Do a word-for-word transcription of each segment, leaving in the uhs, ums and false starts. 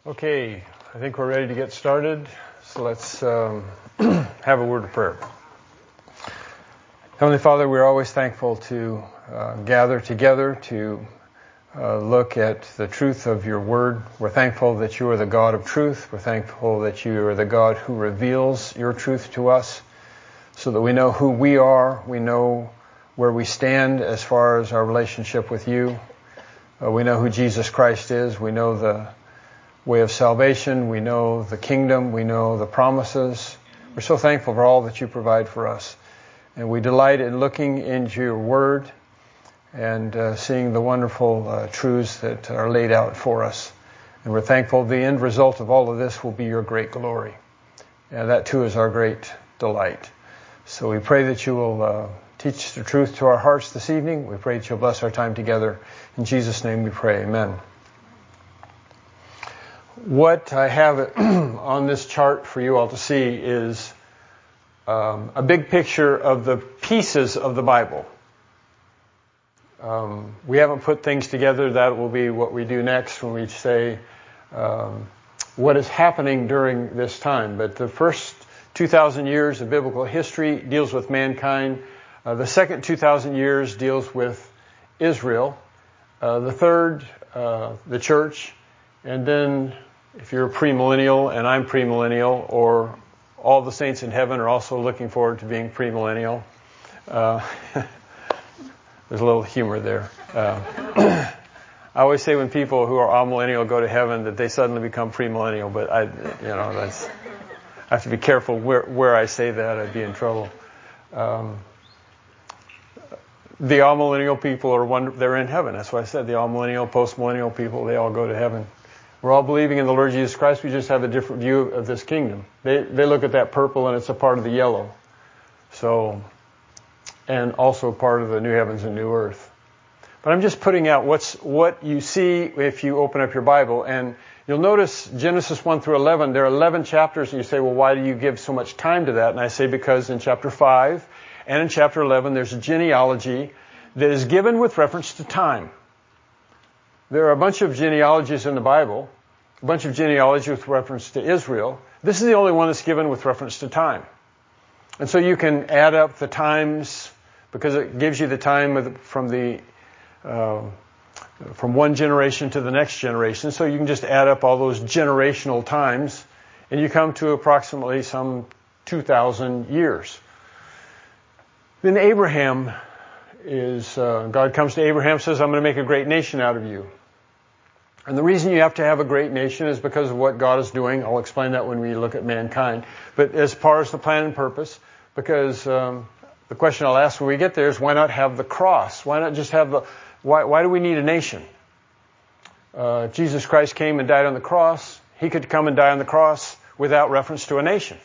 Okay, I think we're ready to get started, so let's um, have a word of prayer. Heavenly Father, we're always thankful to uh, gather together to uh, look at the truth of your word. We're thankful that you are the God of truth. We're thankful that you are the God who reveals your truth to us so that we know who we are, we know where we stand as far as our relationship with you. Uh, we know who Jesus Christ is. We know the way of salvation. We know the kingdom. We know the promises. We're so thankful for all that you provide for us. And we delight in looking into your word and uh, seeing the wonderful uh, truths that are laid out for us. And we're thankful the end result of all of this will be your great glory. And that too is our great delight. So we pray that you will uh, teach the truth to our hearts this evening. We pray that you'll bless our time together. In Jesus' name we pray. Amen. What I have on this chart for you all to see is um, a big picture of the pieces of the Bible. Um, we haven't put things together. That will be what we do next when we say um, what is happening during this time. But the first two thousand years of biblical history deals with mankind. Uh, the second two thousand years deals with Israel. Uh, the third, uh, the church. And then if you're a premillennial and I'm premillennial, or all the saints in heaven are also looking forward to being premillennial. Uh, there's a little humor there. Uh, I always say when people who are amillennial go to heaven that they suddenly become premillennial, but I, you know, that's, I have to be careful where, where I say that. I'd be in trouble. Um, the amillennial people are one, they're in heaven. That's what I said. The amillennial, postmillennial people, they all go to heaven. We're all believing in the Lord Jesus Christ. We just have a different view of this kingdom. They they look at that purple and it's a part of the yellow. So, and also part of the new heavens and new earth. But I'm just putting out what's what you see if you open up your Bible. And you'll notice Genesis one through eleven, there are eleven chapters, and you say, well, why do you give so much time to that? And I say, because in chapter five and in chapter eleven, there's a genealogy that is given with reference to time. There are a bunch of genealogies in the Bible, a bunch of genealogy with reference to Israel. This is the only one that's given with reference to time. And so you can add up the times, because it gives you the time from the uh, from one generation to the next generation. So you can just add up all those generational times, and you come to approximately some two thousand years. Then Abraham is, uh, God comes to Abraham, says, I'm going to make a great nation out of you. And the reason you have to have a great nation is because of what God is doing. I'll explain that when we look at mankind. But as far as the plan and purpose, because um, the question I'll ask when we get there is, why not have the cross? Why not just have the, why, why do we need a nation? Uh, Jesus Christ came and died on the cross. He could come and die on the cross without reference to a nation.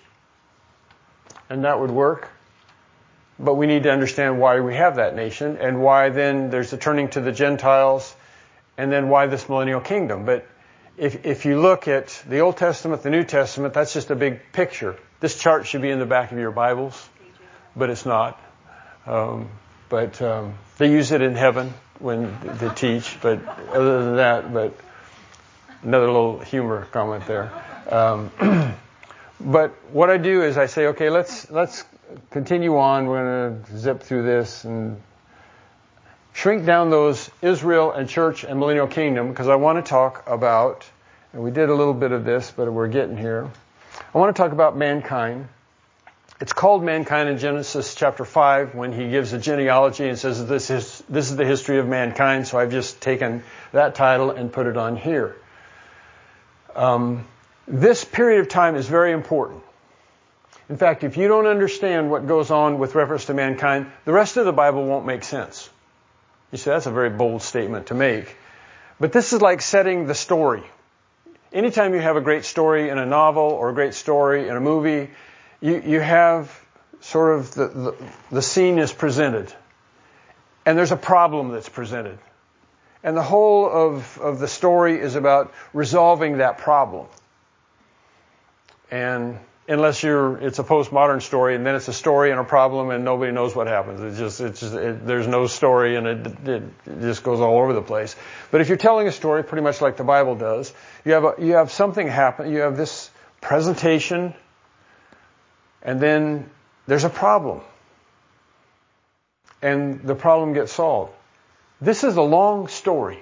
And that would work. But we need to understand why we have that nation, and why then there's a turning to the Gentiles, and then why this millennial kingdom. But if if you look at the Old Testament, the New Testament, that's just a big picture. This chart should be in the back of your Bibles, but it's not. Um, but um, they use it in heaven when they teach. But other than that, but another little humor comment there. Um, but what I do is I say, okay, let's let's continue on. We're going to zip through this and shrink down those Israel and church and millennial kingdom, because I want to talk about, and we did a little bit of this, but we're getting here. I want to talk about mankind. It's called mankind in Genesis chapter five when he gives a genealogy and says this is this is the history of mankind. So I've just taken that title and put it on here. Um, this period of time is very important. In fact, if you don't understand what goes on with reference to mankind, the rest of the Bible won't make sense. You say, that's a very bold statement to make. But this is like setting the story. Anytime you have a great story in a novel or a great story in a movie, you, you have sort of the, the, the scene is presented. And there's a problem that's presented. And the whole of, of the story is about resolving that problem. And unless you're, it's a postmodern story, and then it's a story and a problem, and nobody knows what happens. It's just, it's just, it, there's no story, and it, it, it just goes all over the place. But if you're telling a story, pretty much like the Bible does, you have a, you have something happen. You have this presentation, and then there's a problem, and the problem gets solved. This is a long story.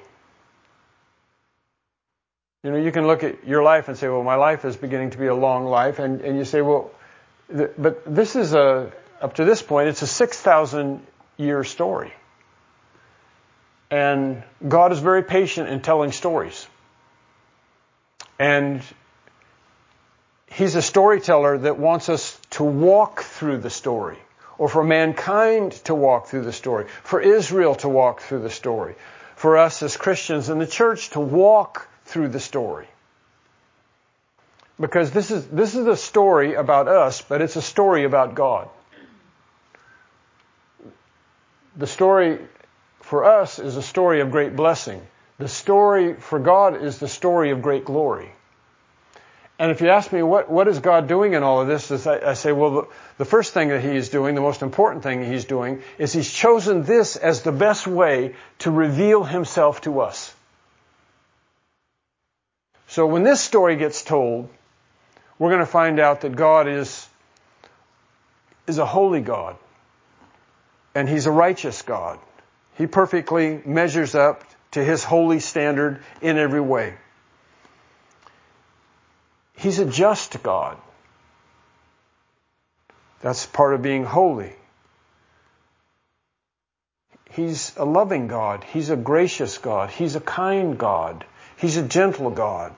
You know, you can look at your life and say, well, my life is beginning to be a long life. And, and you say, well, th- but this is a, up to this point, it's a six thousand year story. And God is very patient in telling stories. And He's a storyteller that wants us to walk through the story, or for mankind to walk through the story, for Israel to walk through the story, for us as Christians in the church to walk through the story. Because this is this is a story about us, but it's a story about God. The story for us is a story of great blessing. The story for God is the story of great glory. And if you ask me what, what is God doing in all of this, is I, I say, well, the, the first thing that He is doing, the most important thing He's doing, is He's chosen this as the best way to reveal Himself to us. So when this story gets told, we're going to find out that God is, is a holy God. And He's a righteous God. He perfectly measures up to His holy standard in every way. He's a just God. That's part of being holy. He's a loving God. He's a gracious God. He's a kind God. He's a gentle God.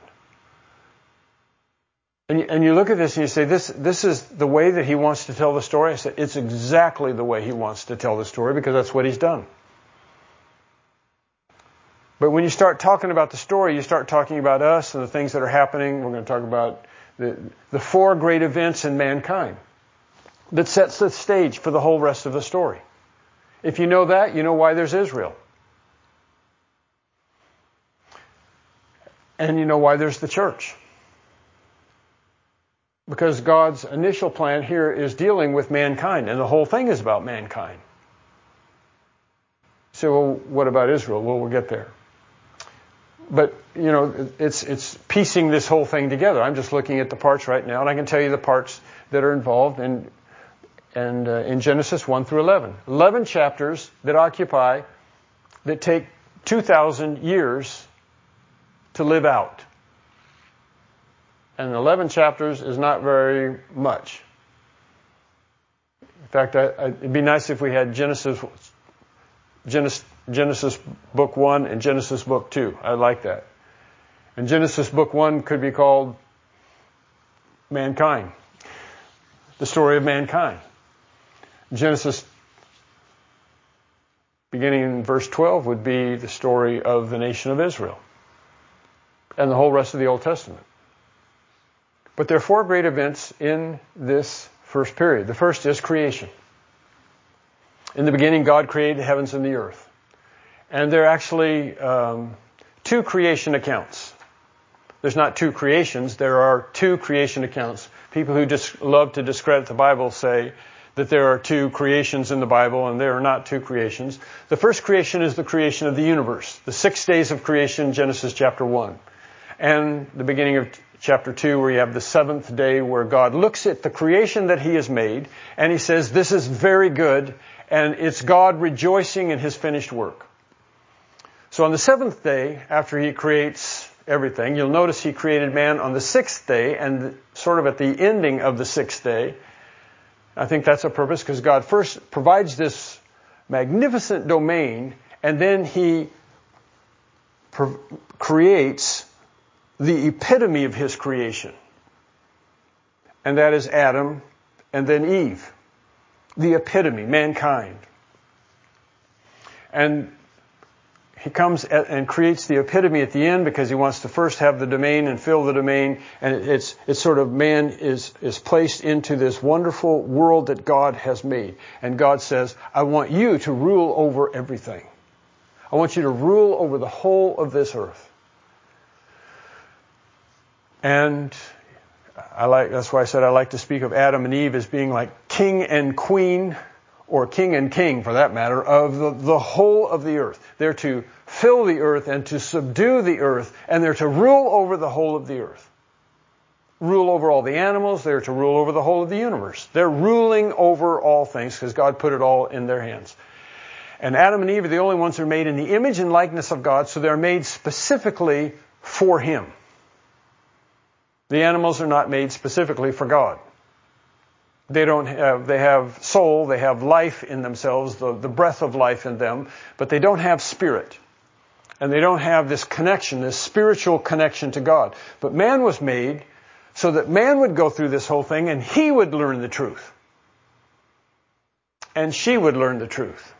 And you, and you look at this and you say, this, this is the way that He wants to tell the story. I said, it's exactly the way He wants to tell the story, because that's what He's done. But when you start talking about the story, you start talking about us and the things that are happening. We're going to talk about the, the four great events in mankind that sets the stage for the whole rest of the story. If you know that, you know why there's Israel. And you know why there's the church. Because God's initial plan here is dealing with mankind, and the whole thing is about mankind. So, well, what about Israel? Well, we'll get there. But, you know, it's it's piecing this whole thing together. I'm just looking at the parts right now, and I can tell you the parts that are involved in, and, uh, in Genesis one through eleven. eleven chapters that occupy, that take two thousand years to live out. And eleven chapters is not very much. In fact, I, I, it'd be nice if we had Genesis, Genesis, Genesis book one and Genesis book two. I like that. And Genesis book one could be called mankind, the story of mankind. Genesis, beginning in verse twelve, would be the story of the nation of Israel and the whole rest of the Old Testament. But there are four great events in this first period. The first is creation. In the beginning, God created the heavens and the earth. And there are actually um, two creation accounts. There's not two creations. There are two creation accounts. People who just love to discredit the Bible say that there are two creations in the Bible, and there are not two creations. The first creation is the creation of the universe. The six days of creation, Genesis chapter one. And the beginning of chapter two, where you have the seventh day, where God looks at the creation that He has made, and He says, this is very good, and it's God rejoicing in His finished work. So on the seventh day, after He creates everything, you'll notice He created man on the sixth day, and sort of at the ending of the sixth day. I think that's a purpose, because God first provides this magnificent domain, and then He pro- creates the epitome of His creation. And that is Adam and then Eve. The epitome, mankind. And He comes at, and creates the epitome at the end, because He wants to first have the domain and fill the domain. And it's it's sort of, man is, is placed into this wonderful world that God has made. And God says, I want you to rule over everything. I want you to rule over the whole of this earth. And I like, that's why I said I like to speak of Adam and Eve as being like king and queen, or king and king for that matter, of the, the whole of the earth. They're to fill the earth and to subdue the earth, and they're to rule over the whole of the earth. Rule over all the animals, they're to rule over the whole of the universe. They're ruling over all things because God put it all in their hands. And Adam and Eve are the only ones who are made in the image and likeness of God, so they're made specifically for Him. The animals are not made specifically for God. They don't have, they have soul, they have life in themselves, the, the breath of life in them, but they don't have spirit. And they don't have this connection, this spiritual connection to God. But man was made so that man would go through this whole thing and he would learn the truth. And she would learn the truth.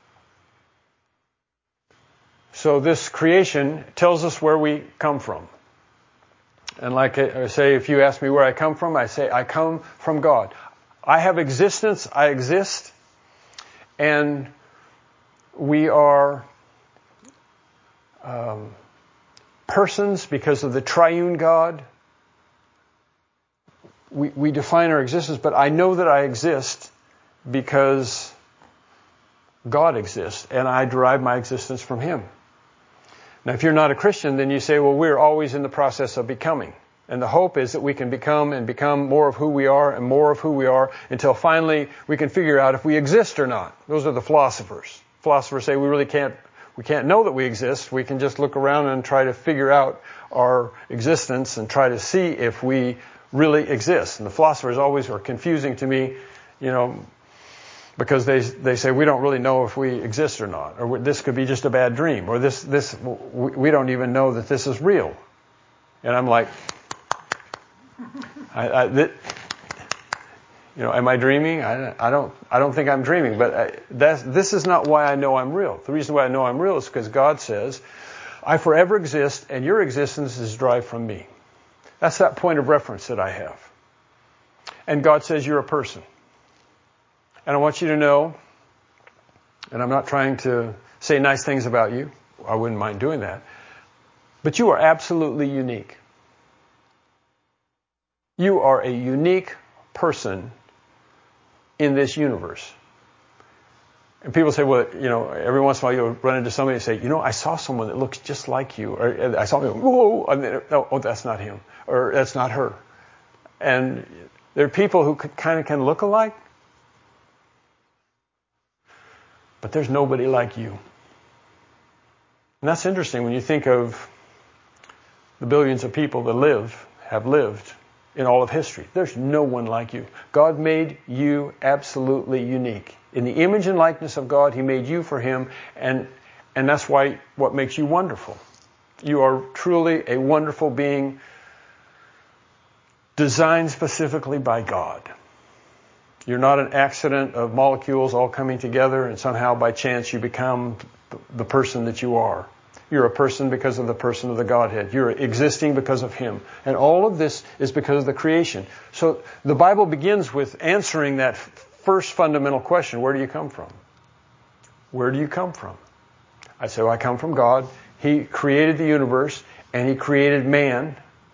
So this creation tells us where we come from. And like I say, if you ask me where I come from, I say I come from God. I have existence, I exist, and we are um, persons because of the triune God. We, we define our existence, but I know that I exist because God exists, and I derive my existence from Him. Now, if you're not a Christian, then you say, well, we're always in the process of becoming. And the hope is that we can become and become more of who we are and more of who we are until finally we can figure out if we exist or not. Those are the philosophers. Philosophers say we really can't, we can't know that we exist. We can just look around and try to figure out our existence and try to see if we really exist. And the philosophers always are confusing to me, you know, because they they say we don't really know if we exist or not, or this could be just a bad dream, or this this we don't even know that this is real. And I'm like, I, I that, you know, am I dreaming? I, I don't I don't think I'm dreaming, but I, that's this is not why I know I'm real. The reason why I know I'm real is because God says, I forever exist, and your existence is derived from me. That's that point of reference that I have. And God says you're a person. And I want you to know, and I'm not trying to say nice things about you. I wouldn't mind doing that. But you are absolutely unique. You are a unique person in this universe. And people say, well, you know, every once in a while you'll run into somebody and say, you know, I saw someone that looks just like you. Or I saw him, whoa, and then, no, oh, that's not him. Or that's not her. And there are people who kind of can look alike. But there's nobody like you. And that's interesting when you think of the billions of people that live, have lived in all of history. There's no one like you. God made you absolutely unique. In the image and likeness of God, He made you for Him, and and that's why what makes you wonderful. You are truly a wonderful being designed specifically by God. You're not an accident of molecules all coming together and somehow by chance you become the person that you are. You're a person because of the person of the Godhead. You're existing because of Him. And all of this is because of the creation. So the Bible begins with answering that first fundamental question. Where do you come from? Where do you come from? I say, well, I come from God. He created the universe and He created man.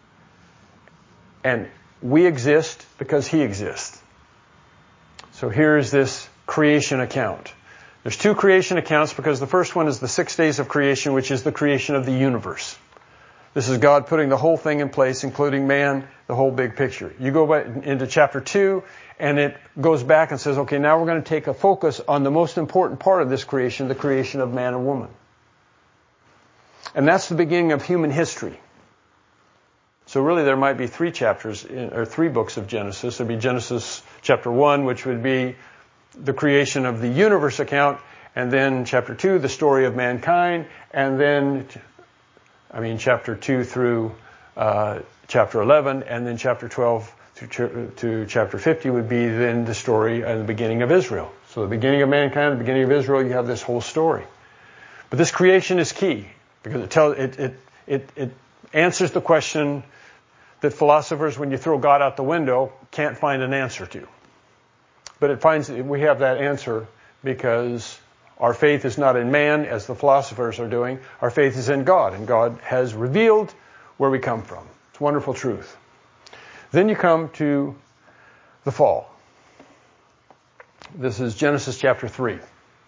And we exist because He exists. So here's this creation account. There's two creation accounts because the first one is the six days of creation, which is the creation of the universe. This is God putting the whole thing in place, including man, the whole big picture. You go back into chapter two, and it goes back and says, okay, now we're going to take a focus on the most important part of this creation, the creation of man and woman. And that's the beginning of human history. So really there might be three chapters, in, or three books of Genesis. There'd be Genesis chapter one, which would be the creation of the universe account, and then chapter two, the story of mankind, and then, I mean, chapter two through uh, chapter eleven, and then chapter twelve to, ch- to chapter fifty would be then the story and the beginning of Israel. So the beginning of mankind, the beginning of Israel, you have this whole story. But this creation is key because it tells it it it, it answers the question that philosophers, when you throw God out the window, can't find an answer to. But it finds we have that answer because our faith is not in man, as the philosophers are doing. Our faith is in God, and God has revealed where we come from. It's wonderful truth. Then you come to the fall. This is Genesis chapter three.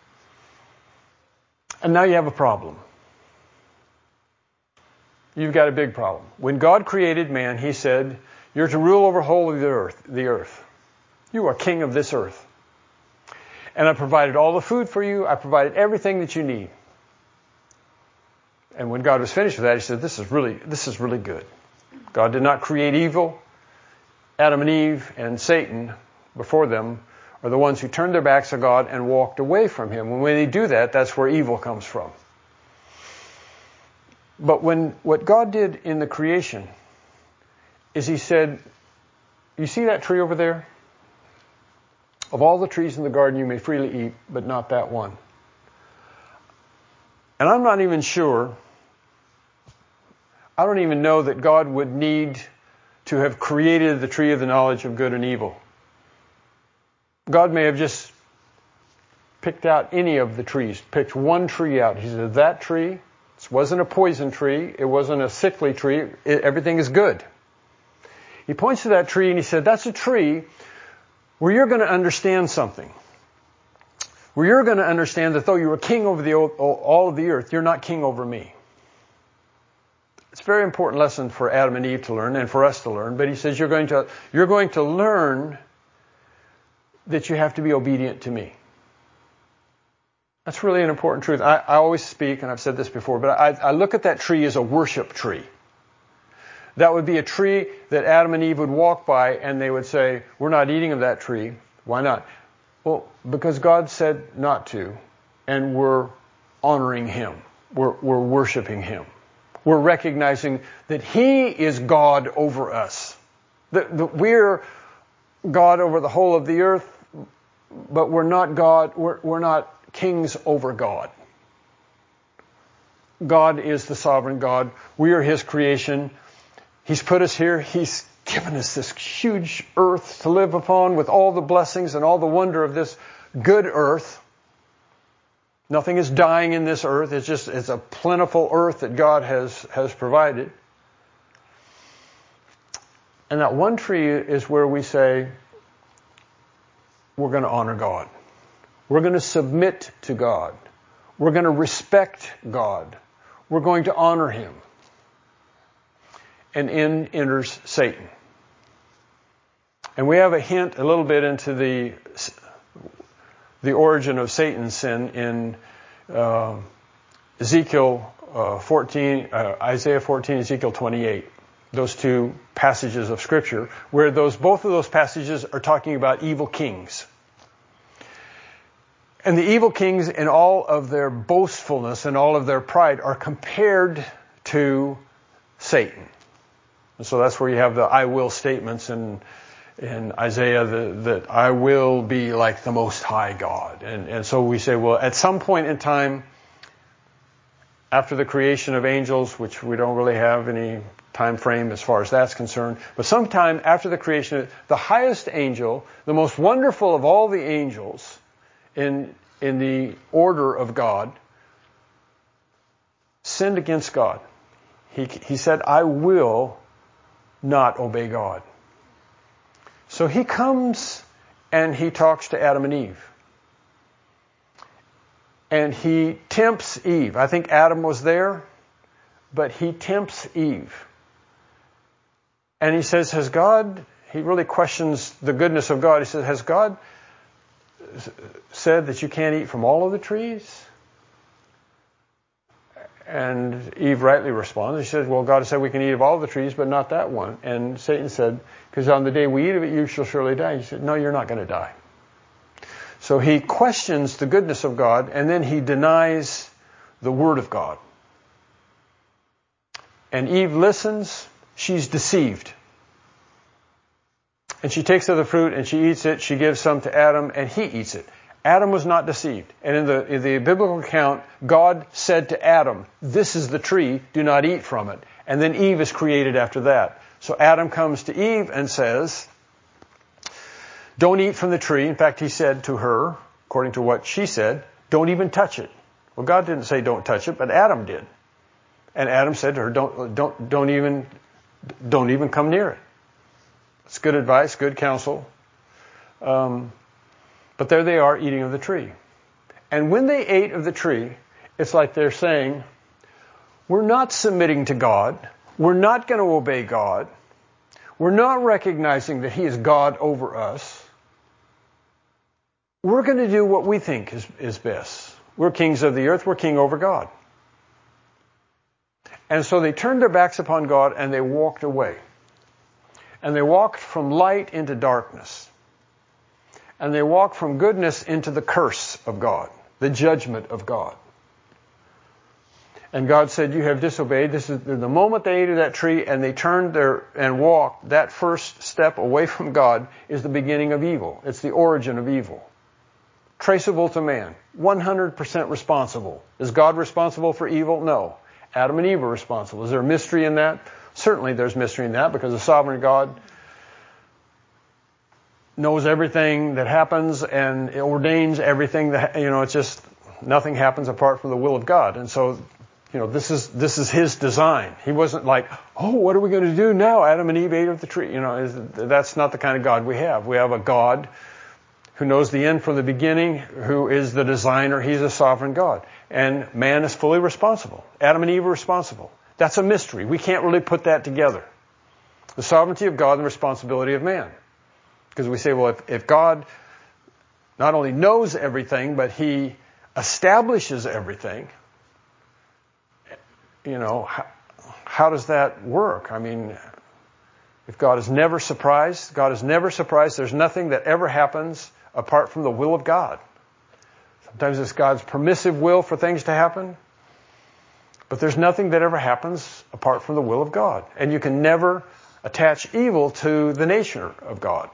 And now you have a problem. You've got a big problem. When God created man, he said, you're to rule over the whole of the earth, the earth. You are king of this earth. And I provided all the food for you. I provided everything that you need. And when God was finished with that, he said, this is really, this is really good. God did not create evil. Adam and Eve and Satan before them are the ones who turned their backs on God and walked away from him. And when they do that, that's where evil comes from. But when what God did in the creation is he said, you see that tree over there? Of all the trees in the garden you may freely eat, but not that one. And I'm not even sure, I don't even know that God would need to have created the tree of the knowledge of good and evil. God may have just picked out any of the trees, picked one tree out. He said, that tree, this wasn't a poison tree, it wasn't a sickly tree, it, everything is good. He points to that tree and he said, that's a tree where you're going to understand something. Where you're going to understand that though you were king over the all of the earth, you're not king over me. It's a very important lesson for Adam and Eve to learn and for us to learn. But he says you're going to, you're going to learn that you have to be obedient to me. That's really an important truth. I, I always speak, and I've said this before, but I, I look at that tree as a worship tree. That would be a tree that Adam and Eve would walk by and they would say, we're not eating of that tree. Why not? Well, because God said not to, and we're honoring him. We're, we're worshiping him. We're recognizing that he is God over us. That, that we're God over the whole of the earth, but we're not God, we're, we're not kings over God. God is the sovereign God. We are his creation. He's put us here. He's given us this huge earth to live upon with all the blessings and all the wonder of this good earth. Nothing is dying in this earth. It's just, it's a plentiful earth that God has, has provided. And that one tree is where we say, we're going to honor God. We're going to submit to God. We're going to respect God. We're going to honor him. And in enters Satan. And we have a hint a little bit into the the origin of Satan's sin in uh, Ezekiel uh, fourteen, uh, Isaiah fourteen, Ezekiel twenty-eight. Those two passages of Scripture, where those both of those passages are talking about evil kings. And the evil kings in all of their boastfulness and all of their pride are compared to Satan. And so that's where you have the I will statements in, in Isaiah that, that I will be like the Most High God. And, and so we say, well, at some point in time, after the creation of angels, which we don't really have any time frame as far as that's concerned, but sometime after the creation, the highest angel, the most wonderful of all the angels in, in the order of God, sinned against God. He, he said, I will not obey God. So he comes and he talks to Adam and Eve. And he tempts Eve. I think Adam was there, but he tempts Eve. And he says, has God, he really questions the goodness of God. He says, has God said that you can't eat from all of the trees? And Eve rightly responds. She says, well, God said we can eat of all the trees, but not that one. And Satan said, because on the day we eat of it, you shall surely die. He said, no, you're not going to die. So he questions the goodness of God, and then he denies the word of God. And Eve listens. She's deceived. And she takes of the fruit and she eats it. She gives some to Adam and he eats it. Adam was not deceived. And in the, in the biblical account, God said to Adam, this is the tree, do not eat from it. And then Eve is created after that. So Adam comes to Eve and says, don't eat from the tree. In fact, he said to her, according to what she said, don't even touch it. Well, God didn't say don't touch it, but Adam did. And Adam said to her, don't, don't, don't even, don't even come near it. It's good advice, good counsel. Um, but there they are eating of the tree. And when they ate of the tree, it's like they're saying, we're not submitting to God. We're not going to obey God. We're not recognizing that He is God over us. We're going to do what we think is, is best. We're kings of the earth. We're king over God. And so they turned their backs upon God and they walked away. And they walked from light into darkness. And they walked from goodness into the curse of God, the judgment of God. And God said, you have disobeyed. This is the moment they ate of that tree and they turned their and walked, that first step away from God is the beginning of evil. It's the origin of evil. Traceable to man. one hundred percent responsible. Is God responsible for evil? No. Adam and Eve are responsible. Is there mystery in that? Certainly there's mystery in that, because the sovereign God knows everything that happens and ordains everything that, you know, it's just nothing happens apart from the will of God. And so, you know, this is this is His design. He wasn't like, oh, what are we going to do now? Adam and Eve ate of the tree. You know, is, that's not the kind of God we have. We have a God who knows the end from the beginning, who is the designer. He's a sovereign God. And man is fully responsible. Adam and Eve are responsible. That's a mystery. We can't really put that together. The sovereignty of God and the responsibility of man. Because we say, well, if, if God not only knows everything, but He establishes everything, you know, how, how does that work? I mean, if God is never surprised, God is never surprised. There's nothing that ever happens apart from the will of God. Sometimes it's God's permissive will for things to happen, but there's nothing that ever happens apart from the will of God. And you can never attach evil to the nature of God.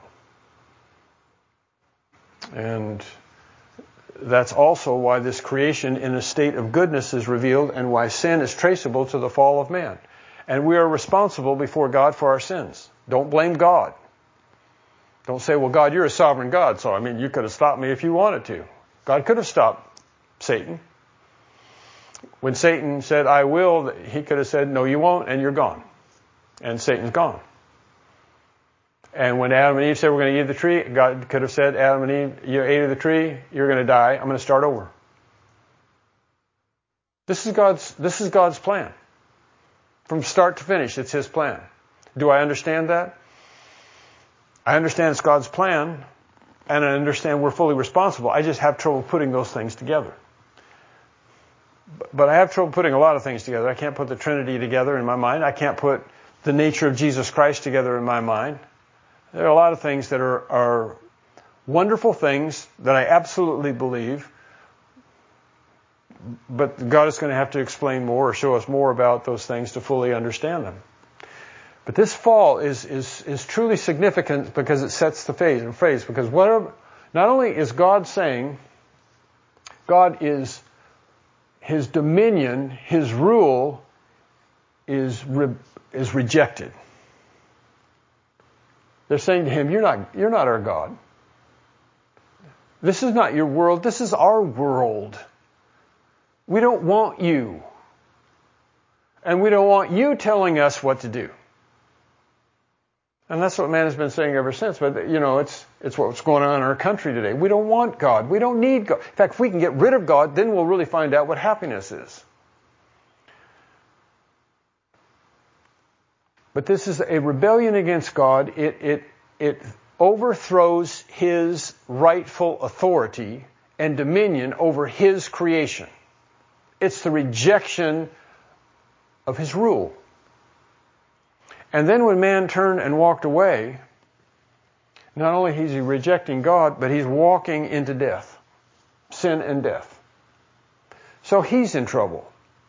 And that's also why this creation in a state of goodness is revealed, and why sin is traceable to the fall of man. And we are responsible before God for our sins. Don't blame God. Don't say, well, God, you're a sovereign God, so I mean, you could have stopped me if you wanted to. God could have stopped Satan. When Satan said, I will, He could have said, no, you won't, and you're gone. And Satan's gone. And when Adam and Eve said, we're going to eat of the tree, God could have said, Adam and Eve, you ate of the tree, you're going to die, I'm going to start over. This is God's, this is God's plan. From start to finish, it's His plan. Do I understand that? I understand it's God's plan, and I understand we're fully responsible. I just have trouble putting those things together. But I have trouble putting a lot of things together. I can't put the Trinity together in my mind. I can't put the nature of Jesus Christ together in my mind. There are a lot of things that are, are wonderful things that I absolutely believe, but God is going to have to explain more or show us more about those things to fully understand them. But this fall is is is truly significant because it sets the phase and phrase. Because whatever, not only is God saying, God is, His dominion, His rule is re, is rejected. They're saying to Him, "You're not you're not our God. This is not your world. This is our world. We don't want you, and we don't want you telling us what to do." And that's what man has been saying ever since. But, you know, it's it's what's going on in our country today. We don't want God. We don't need God. In fact, if we can get rid of God, then we'll really find out what happiness is. But this is a rebellion against God. It it it overthrows His rightful authority and dominion over His creation. It's the rejection of His rule. And then when man turned and walked away, not only is he rejecting God, but he's walking into death. Sin and death. So he's in trouble.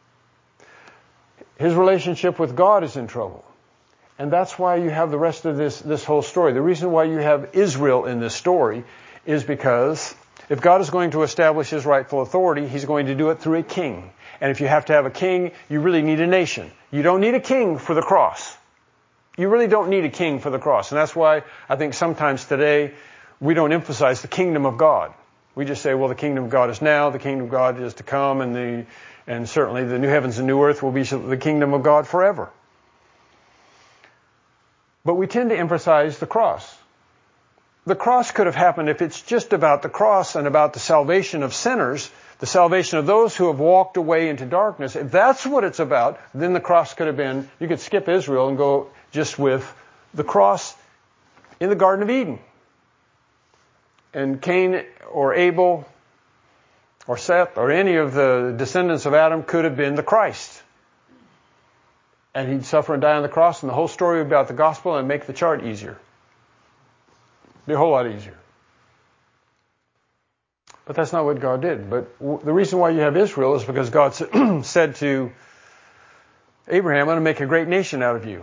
His relationship with God is in trouble. And that's why you have the rest of this, this whole story. The reason why you have Israel in this story is because if God is going to establish His rightful authority, He's going to do it through a king. And if you have to have a king, you really need a nation. You don't need a king for the cross. You really don't need a king for the cross. And that's why I think sometimes today we don't emphasize the kingdom of God. We just say, well, the kingdom of God is now, the kingdom of God is to come, and the and certainly the new heavens and new earth will be the kingdom of God forever. But we tend to emphasize the cross. The cross could have happened if it's just about the cross and about the salvation of sinners, the salvation of those who have walked away into darkness. If that's what it's about, then the cross could have been, you could skip Israel and go just with the cross in the Garden of Eden. And Cain or Abel or Seth or any of the descendants of Adam could have been the Christ. And he'd suffer and die on the cross, and the whole story would be about the gospel and make the chart easier. Be a whole lot easier. But that's not what God did. But w- the reason why you have Israel is because God said to Abraham, I'm going to make a great nation out of you.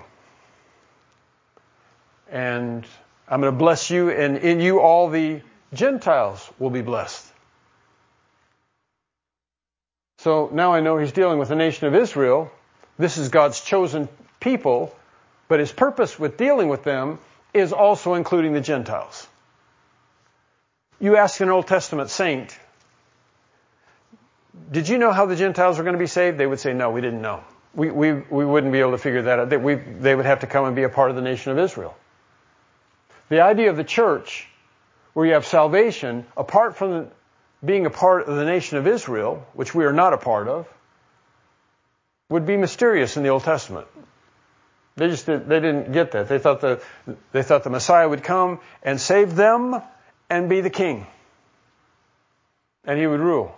And I'm going to bless you, and in you all the Gentiles will be blessed. So now I know he's dealing with the nation of Israel. This is God's chosen people, but his purpose with dealing with them is also including the Gentiles. You ask an Old Testament saint, did you know how the Gentiles were going to be saved? They would say, no, we didn't know. We, we, we wouldn't be able to figure that out. They, we, they would have to come and be a part of the nation of Israel. The idea of the church, where you have salvation, apart from being a part of the nation of Israel, which we are not a part of, would be mysterious in the Old Testament. They just did, they didn't get that. They thought the they thought the Messiah would come and save them and be the king, and he would rule.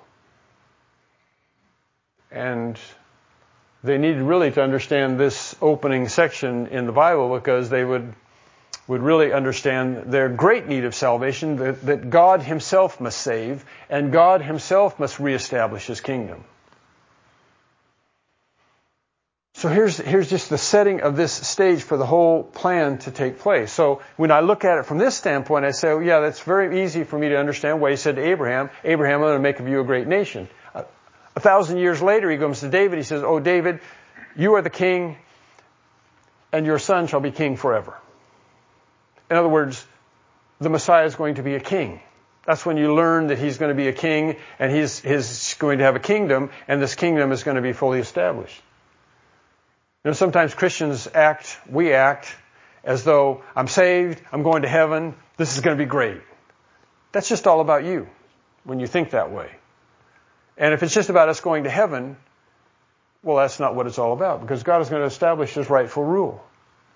And they needed really to understand this opening section in the Bible, because they would would really understand their great need of salvation, that, that God himself must save, and God himself must reestablish his kingdom. So here's, here's just the setting of this stage for the whole plan to take place. So when I look at it from this standpoint, I say, oh, yeah, that's very easy for me to understand why he said to Abraham, Abraham, I'm going to make of you a great nation. A, a thousand years later, he comes to David, he says, oh, David, you are the king, and your son shall be king forever. In other words, the Messiah is going to be a king. That's when you learn that he's going to be a king, and he's, he's going to have a kingdom, and this kingdom is going to be fully established. You know, sometimes Christians act, we act, as though I'm saved, I'm going to heaven, this is going to be great. That's just all about you when you think that way. And if it's just about us going to heaven, well, that's not what it's all about, because God is going to establish his rightful rule.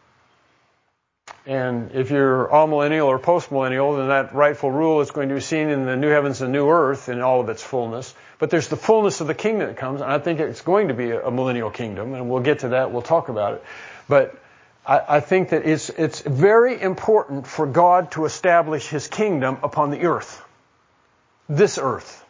And if you're amillennial or postmillennial, then that rightful rule is going to be seen in the new heavens and new earth in all of its fullness. But there's the fullness of the kingdom that comes, and I think it's going to be a millennial kingdom, and we'll get to that, we'll talk about it. But I, I think that it's, it's very important for God to establish his kingdom upon the earth. This earth.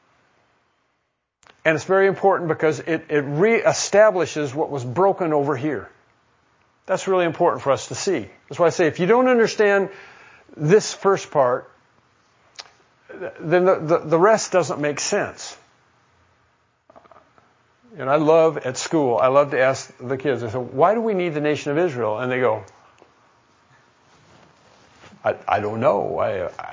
And it's very important because it, it reestablishes what was broken over here. That's really important for us to see. That's why I say if you don't understand this first part, then the, the, the rest doesn't make sense. And I love at school, I love to ask the kids, I say, why do we need the nation of Israel? And they go, I, I don't know. I, I,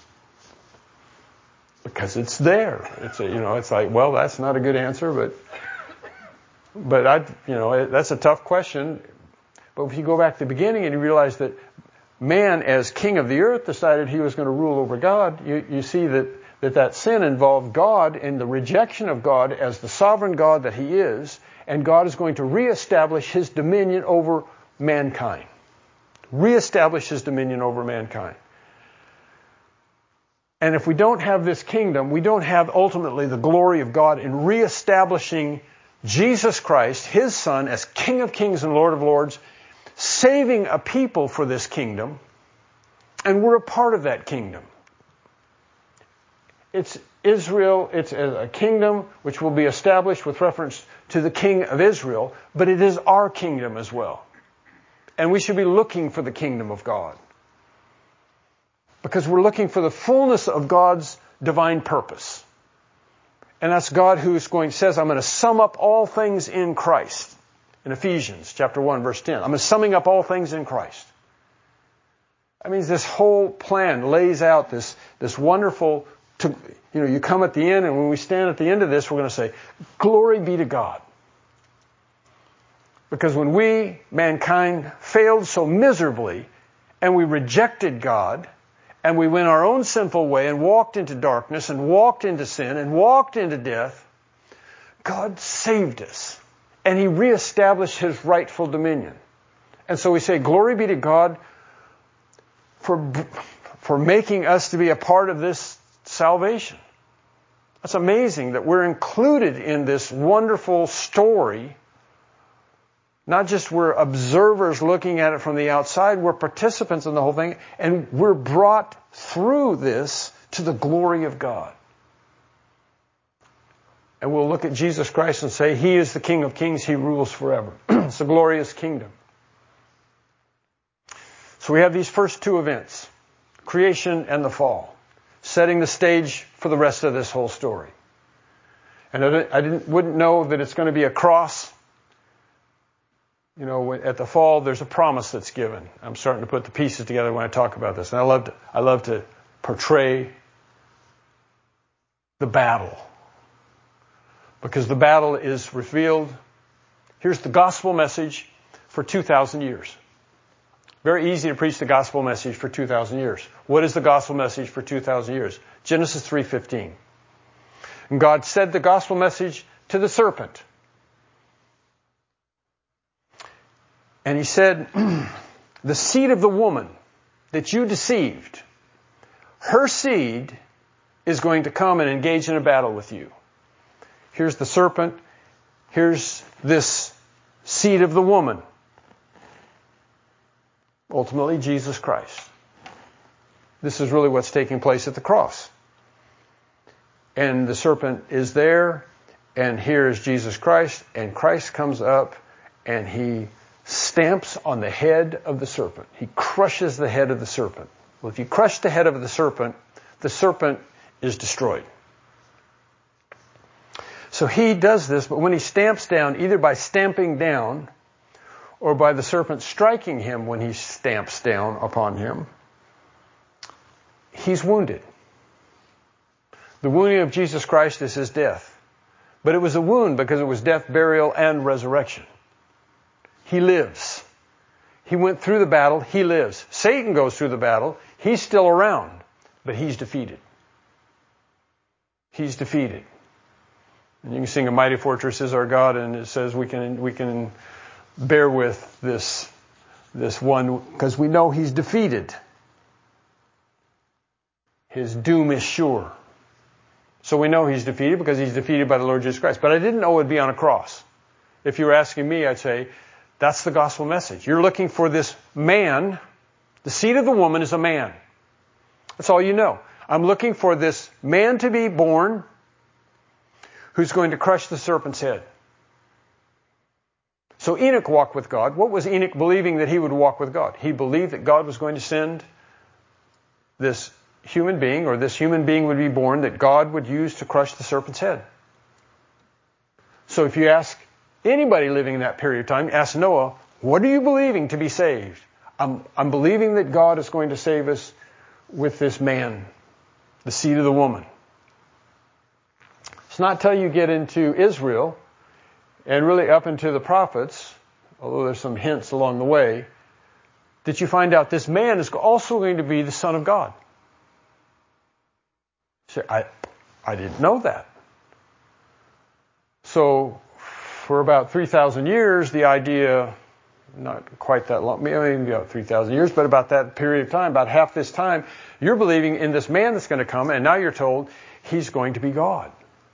because it's there. It's a, you know, it's like, well, that's not a good answer, but but I, you know, that's a tough question. But if you go back to the beginning and you realize that man, as king of the earth, decided he was going to rule over God, you, you see that, that that sin involved God and the rejection of God as the sovereign God that he is, and God is going to reestablish his dominion over mankind. Reestablish his dominion over mankind. And if we don't have this kingdom, we don't have ultimately the glory of God in reestablishing Jesus Christ, his Son, as King of Kings and Lord of Lords, saving a people for this kingdom, and we're a part of that kingdom. It's Israel, it's a kingdom which will be established with reference to the King of Israel, but it is our kingdom as well. And we should be looking for the kingdom of God. Because we're looking for the fullness of God's divine purpose. And that's God who's going, says, I'm going to sum up all things in Christ. In Ephesians chapter one, verse ten. I'm summing up all things in Christ. That means this whole plan lays out this, this wonderful, to, you know, you come at the end, and when we stand at the end of this, we're going to say, glory be to God. Because when we, mankind, failed so miserably, and we rejected God, and we went our own sinful way and walked into darkness and walked into sin and walked into death, God saved us. And He reestablished His rightful dominion. And so we say, glory be to God for, for making us to be a part of this salvation. That's amazing that we're included in this wonderful story. Not just we're observers looking at it from the outside, we're participants in the whole thing, and we're brought through this to the glory of God. And we'll look at Jesus Christ and say, He is the King of Kings, He rules forever. It's a glorious kingdom. So we have these first two events, creation and the fall, setting the stage for the rest of this whole story. And I didn't, wouldn't know that it's going to be a cross. You know, at the fall, there's a promise that's given. I'm starting to put the pieces together when I talk about this. And I love to, I love to portray the battle. Because the battle is revealed. Here's the gospel message for two thousand years. Very easy to preach the gospel message for two thousand years. What is the gospel message for two thousand years? Genesis three fifteen. And God said the gospel message to the serpent. And He said, the seed of the woman that you deceived, her seed is going to come and engage in a battle with you. Here's the serpent. Here's this seed of the woman. Ultimately, Jesus Christ. This is really what's taking place at the cross. And the serpent is there, and here is Jesus Christ, and Christ comes up, and He stamps on the head of the serpent. He crushes the head of the serpent. Well, if you crush the head of the serpent, the serpent is destroyed. So He does this, but when He stamps down, either by stamping down or by the serpent striking Him when He stamps down upon him, He's wounded. The wounding of Jesus Christ is His death. But it was a wound because it was death, burial, and resurrection. He lives. He went through the battle. He lives. Satan goes through the battle. He's still around, but he's defeated. He's defeated. And you can sing "A Mighty Fortress Is Our God," and it says we can we can bear with this this one because we know he's defeated. His doom is sure. So we know he's defeated because he's defeated by the Lord Jesus Christ. But I didn't know it would be on a cross. If you were asking me, I'd say, that's the gospel message. You're looking for this man. The seed of the woman is a man. That's all you know. I'm looking for this man to be born who's going to crush the serpent's head. So Enoch walked with God. What was Enoch believing that he would walk with God? He believed that God was going to send this human being, or this human being would be born that God would use to crush the serpent's head. So if you ask anybody living in that period of time, ask Noah, what are you believing to be saved? I'm, I'm believing that God is going to save us with this man, the seed of the woman. It's not till you get into Israel and really up into the prophets, although there's some hints along the way, that you find out this man is also going to be the Son of God. So I, I didn't know that. So for about three thousand years, the idea, not quite that long, maybe about three thousand years, but about that period of time, about half this time, you're believing in this man that's going to come, and now you're told he's going to be God.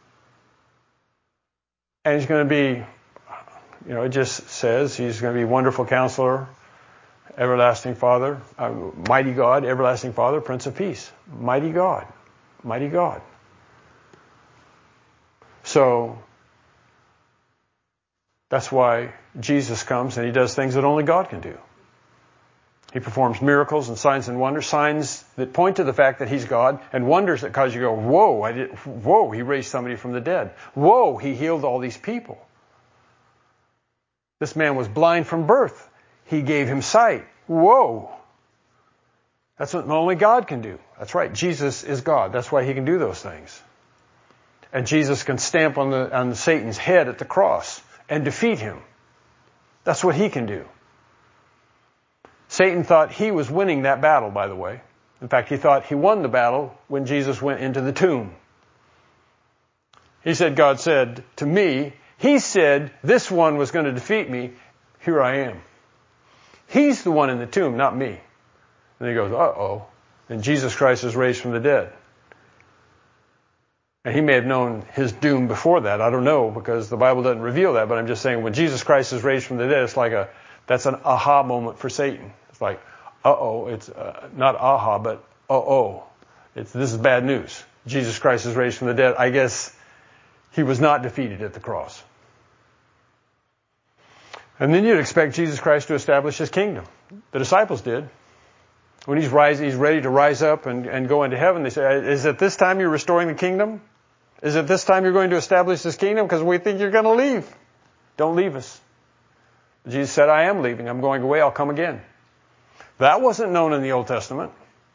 And he's going to be, you know, it just says he's going to be Wonderful Counselor, Everlasting Father, uh, Mighty God, Everlasting Father, Prince of Peace. Mighty God. Mighty God. So, that's why Jesus comes and He does things that only God can do. He performs miracles and signs and wonders, signs that point to the fact that He's God, and wonders that cause you to go, whoa, I did, whoa, He raised somebody from the dead. Whoa, He healed all these people. This man was blind from birth. He gave him sight. Whoa. That's what only God can do. That's right. Jesus is God. That's why He can do those things. And Jesus can stamp on the on Satan's head at the cross and defeat him. That's what he can do. Satan thought he was winning that battle, by the way. In fact, he thought he won the battle when Jesus went into the tomb. He said, God said to me, he said this one was going to defeat me. Here I am. He's the one in the tomb, not me. And he goes, uh-oh. And Jesus Christ is raised from the dead. And he may have known his doom before that. I don't know, because the Bible doesn't reveal that. But I'm just saying, when Jesus Christ is raised from the dead, it's like a, that's an aha moment for Satan. It's like, uh-oh. It's uh, not aha, but uh-oh. It's, this is bad news. Jesus Christ is raised from the dead. I guess he was not defeated at the cross. And then you'd expect Jesus Christ to establish his kingdom. The disciples did. When he's rise, he's ready to rise up and, and go into heaven, they say, is it this time you're restoring the kingdom? Is it this time you're going to establish this kingdom? Because we think you're going to leave. Don't leave us. Jesus said, I am leaving. I'm going away. I'll come again. That wasn't known in the Old Testament.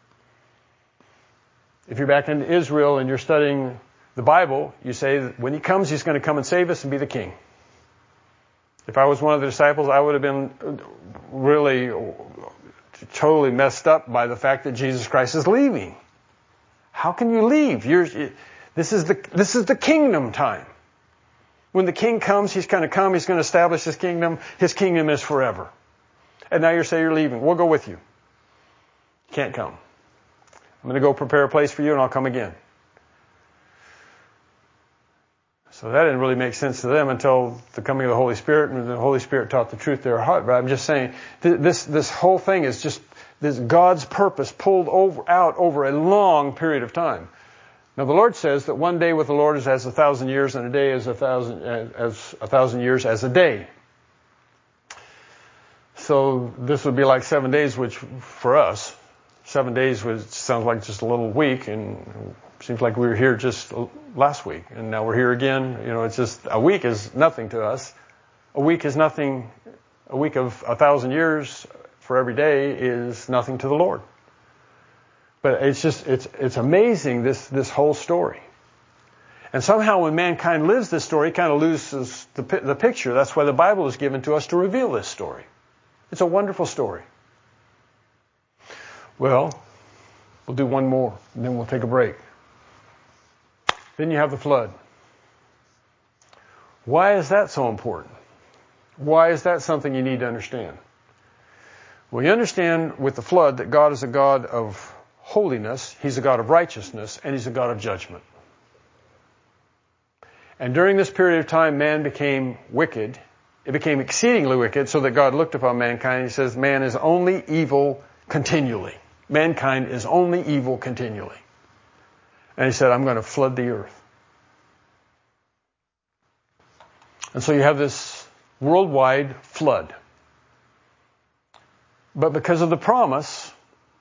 If you're back in Israel and you're studying the Bible, you say that when he comes, he's going to come and save us and be the king. If I was one of the disciples, I would have been really totally messed up by the fact that Jesus Christ is leaving. How can you leave? You're, this is the this is the kingdom time. When the king comes, he's going to come, he's going to establish his kingdom. His kingdom is forever. And now you say you're leaving. We'll go with you. You can't come. I'm going to go prepare a place for you and I'll come again. So that didn't really make sense to them until the coming of the Holy Spirit, and the Holy Spirit taught the truth to their heart. But I'm just saying, this this whole thing is just this God's purpose pulled over, out over a long period of time. Now the Lord says that one day with the Lord is as a thousand years, and a day is a thousand as a thousand years as a day. So this would be like seven days, which for us, seven days was, sounds like just a little week, and seems like we were here just last week, and now we're here again. You know, it's just, a week is nothing to us. A week is nothing, a week of a thousand years for every day is nothing to the Lord. But it's just, it's it's amazing, this, this whole story. And somehow when mankind lives this story, it kind of loses the, the picture. That's why the Bible is given to us to reveal this story. It's a wonderful story. Well, we'll do one more, and then we'll take a break. Then you have the flood. Why is that so important? Why is that something you need to understand? Well, you understand with the flood that God is a God of holiness, he's a God of righteousness, and he's a God of judgment. And during this period of time, man became wicked. It became exceedingly wicked, so that God looked upon mankind and he says, man is only evil continually. Mankind is only evil continually. And he said, I'm going to flood the earth. And so you have this worldwide flood. But because of the promise,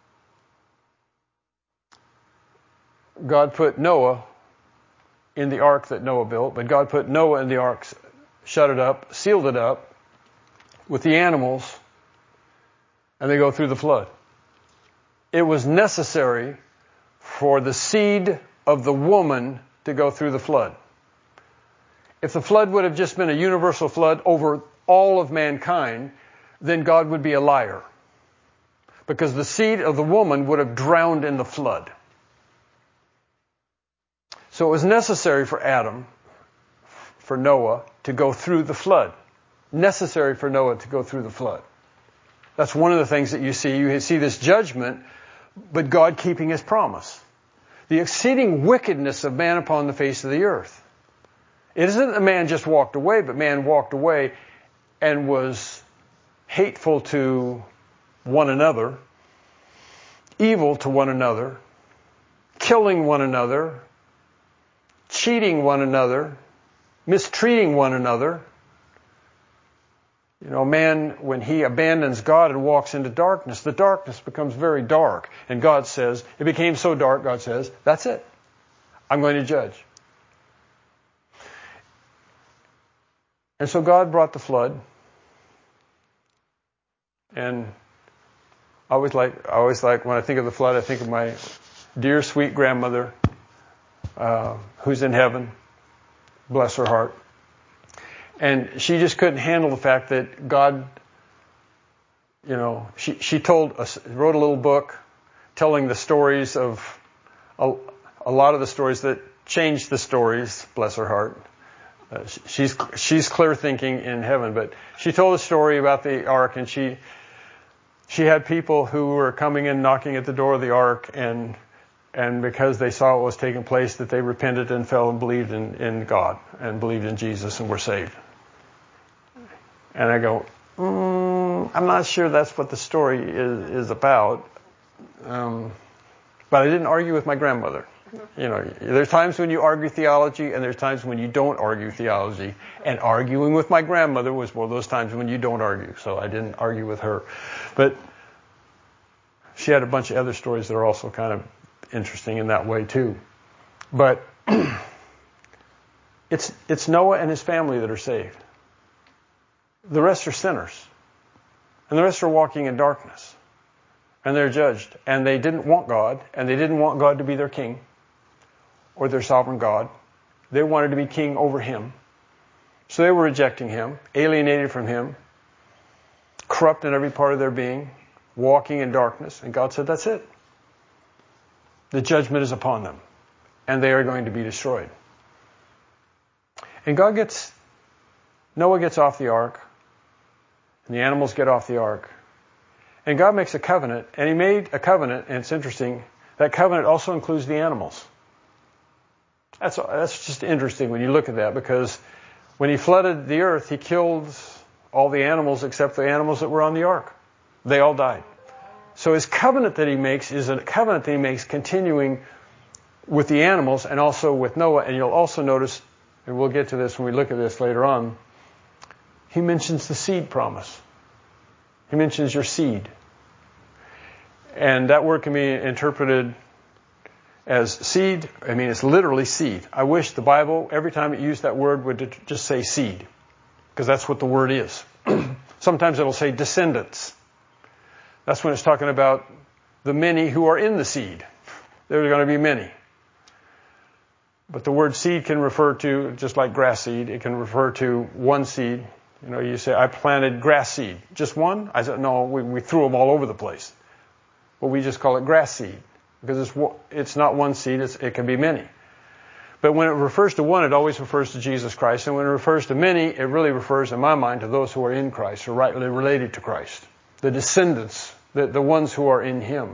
God put Noah in the ark that Noah built, but God put Noah in the ark, shut it up, sealed it up with the animals, and they go through the flood. It was necessary for the seed of the woman to go through the flood. If the flood would have just been a universal flood over all of mankind, then God would be a liar. Because the seed of the woman would have drowned in the flood. So it was necessary for Adam, for Noah, to go through the flood. Necessary for Noah to go through the flood. That's one of the things that you see. You see this judgment, but God keeping his promise. The exceeding wickedness of man upon the face of the earth. It isn't that man just walked away, but man walked away and was hateful to one another, evil to one another, killing one another, cheating one another, mistreating one another. You know, man, when he abandons God and walks into darkness, the darkness becomes very dark. And God says, it became so dark, God says, that's it. I'm going to judge. And so God brought the flood. And I always like, I always like, when I think of the flood, I think of my dear, sweet grandmother, uh, who's in heaven. Bless her heart. And she just couldn't handle the fact that God, you know, she, she told us, wrote a little book telling the stories of, a, a lot of the stories that changed the stories, bless her heart. Uh, she's, she's clear thinking in heaven, but she told a story about the ark, and she, she had people who were coming in, knocking at the door of the ark, and, and because they saw what was taking place, that they repented and fell and believed in, in God and believed in Jesus and were saved. And I go, mm, I'm not sure that's what the story is, is about. Um, but I didn't argue with my grandmother. You know, there's times when you argue theology, and there's times when you don't argue theology. And arguing with my grandmother was one of those times when you don't argue. So I didn't argue with her. But she had a bunch of other stories that are also kind of interesting in that way too. But it's it's Noah and his family that are saved. The rest are sinners. And the rest are walking in darkness. And they're judged. And they didn't want God, and they didn't want God to be their king or their sovereign God. They wanted to be king over him. So they were rejecting him, alienated from him, corrupt in every part of their being, walking in darkness. And God said, that's it. The judgment is upon them, and they are going to be destroyed. And God gets, Noah gets off the ark, and the animals get off the ark. And God makes a covenant, and he made a covenant, and it's interesting, that covenant also includes the animals. That's, that's just interesting when you look at that, because when he flooded the earth, he killed all the animals except the animals that were on the ark. They all died. So his covenant that he makes is a covenant that he makes continuing with the animals and also with Noah. And you'll also notice, and we'll get to this when we look at this later on, he mentions the seed promise. He mentions your seed. And that word can be interpreted as seed. I mean, it's literally seed. I wish the Bible, every time it used that word, would just say seed, because that's what the word is. Sometimes it'll say descendants. That's when it's talking about the many who are in the seed. There are going to be many. But the word seed can refer to, just like grass seed, it can refer to one seed. You know, you say, I planted grass seed. Just one? I said, no, we, we threw them all over the place. Well, we just call it grass seed, because it's it's not one seed, it's, it can be many. But when it refers to one, it always refers to Jesus Christ. And when it refers to many, it really refers, in my mind, to those who are in Christ, or rightly related to Christ. The descendants, the, the ones who are in him.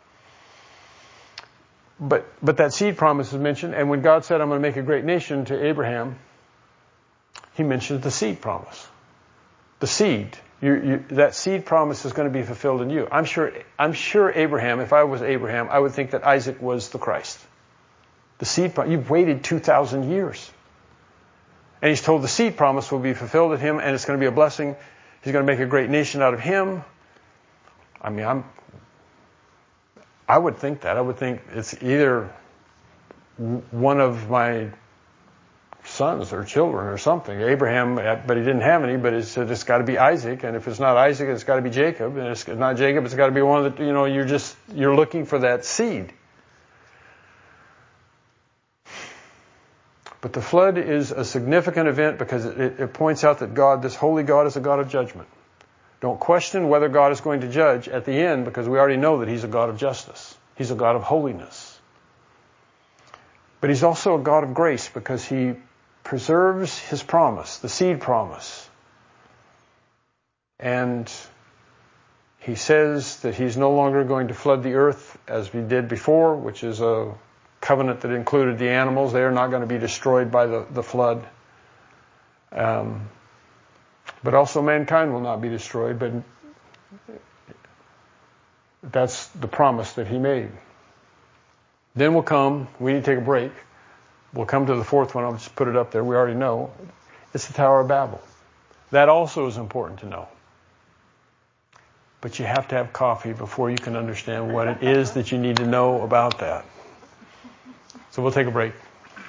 But but that seed promise is mentioned, and when God said, I'm going to make a great nation to Abraham, he mentioned the seed promise. The seed. You, you, that seed promise is going to be fulfilled in you. I'm sure, I'm sure Abraham, if I was Abraham, I would think that Isaac was the Christ. The seed promise. You've waited two thousand years. And he's told the seed promise will be fulfilled in him, and it's going to be a blessing. He's going to make a great nation out of him. I mean, I'm, I would think that. I would think it's either one of my sons or children or something. Abraham, but he didn't have any, but it said it's got to be Isaac, and if it's not Isaac, it's got to be Jacob, and if it's not Jacob, it's got to be one of the, you know, you're just, you're looking for that seed. But the flood is a significant event because it, it points out that God, this holy God, is a God of judgment. Don't question whether God is going to judge at the end, because we already know that he's a God of justice. He's a God of holiness. But he's also a God of grace, because he preserves his promise, the seed promise. And he says that he's no longer going to flood the earth as we did before, which is a covenant that included the animals. They are not going to be destroyed by the, the flood. Um, but also mankind will not be destroyed, but that's the promise that he made. Then we'll come, we need to take a break. We'll come to the fourth one. I'll just put it up there. We already know. It's the Tower of Babel. That also is important to know. But you have to have coffee before you can understand what it is that you need to know about that. So we'll take a break.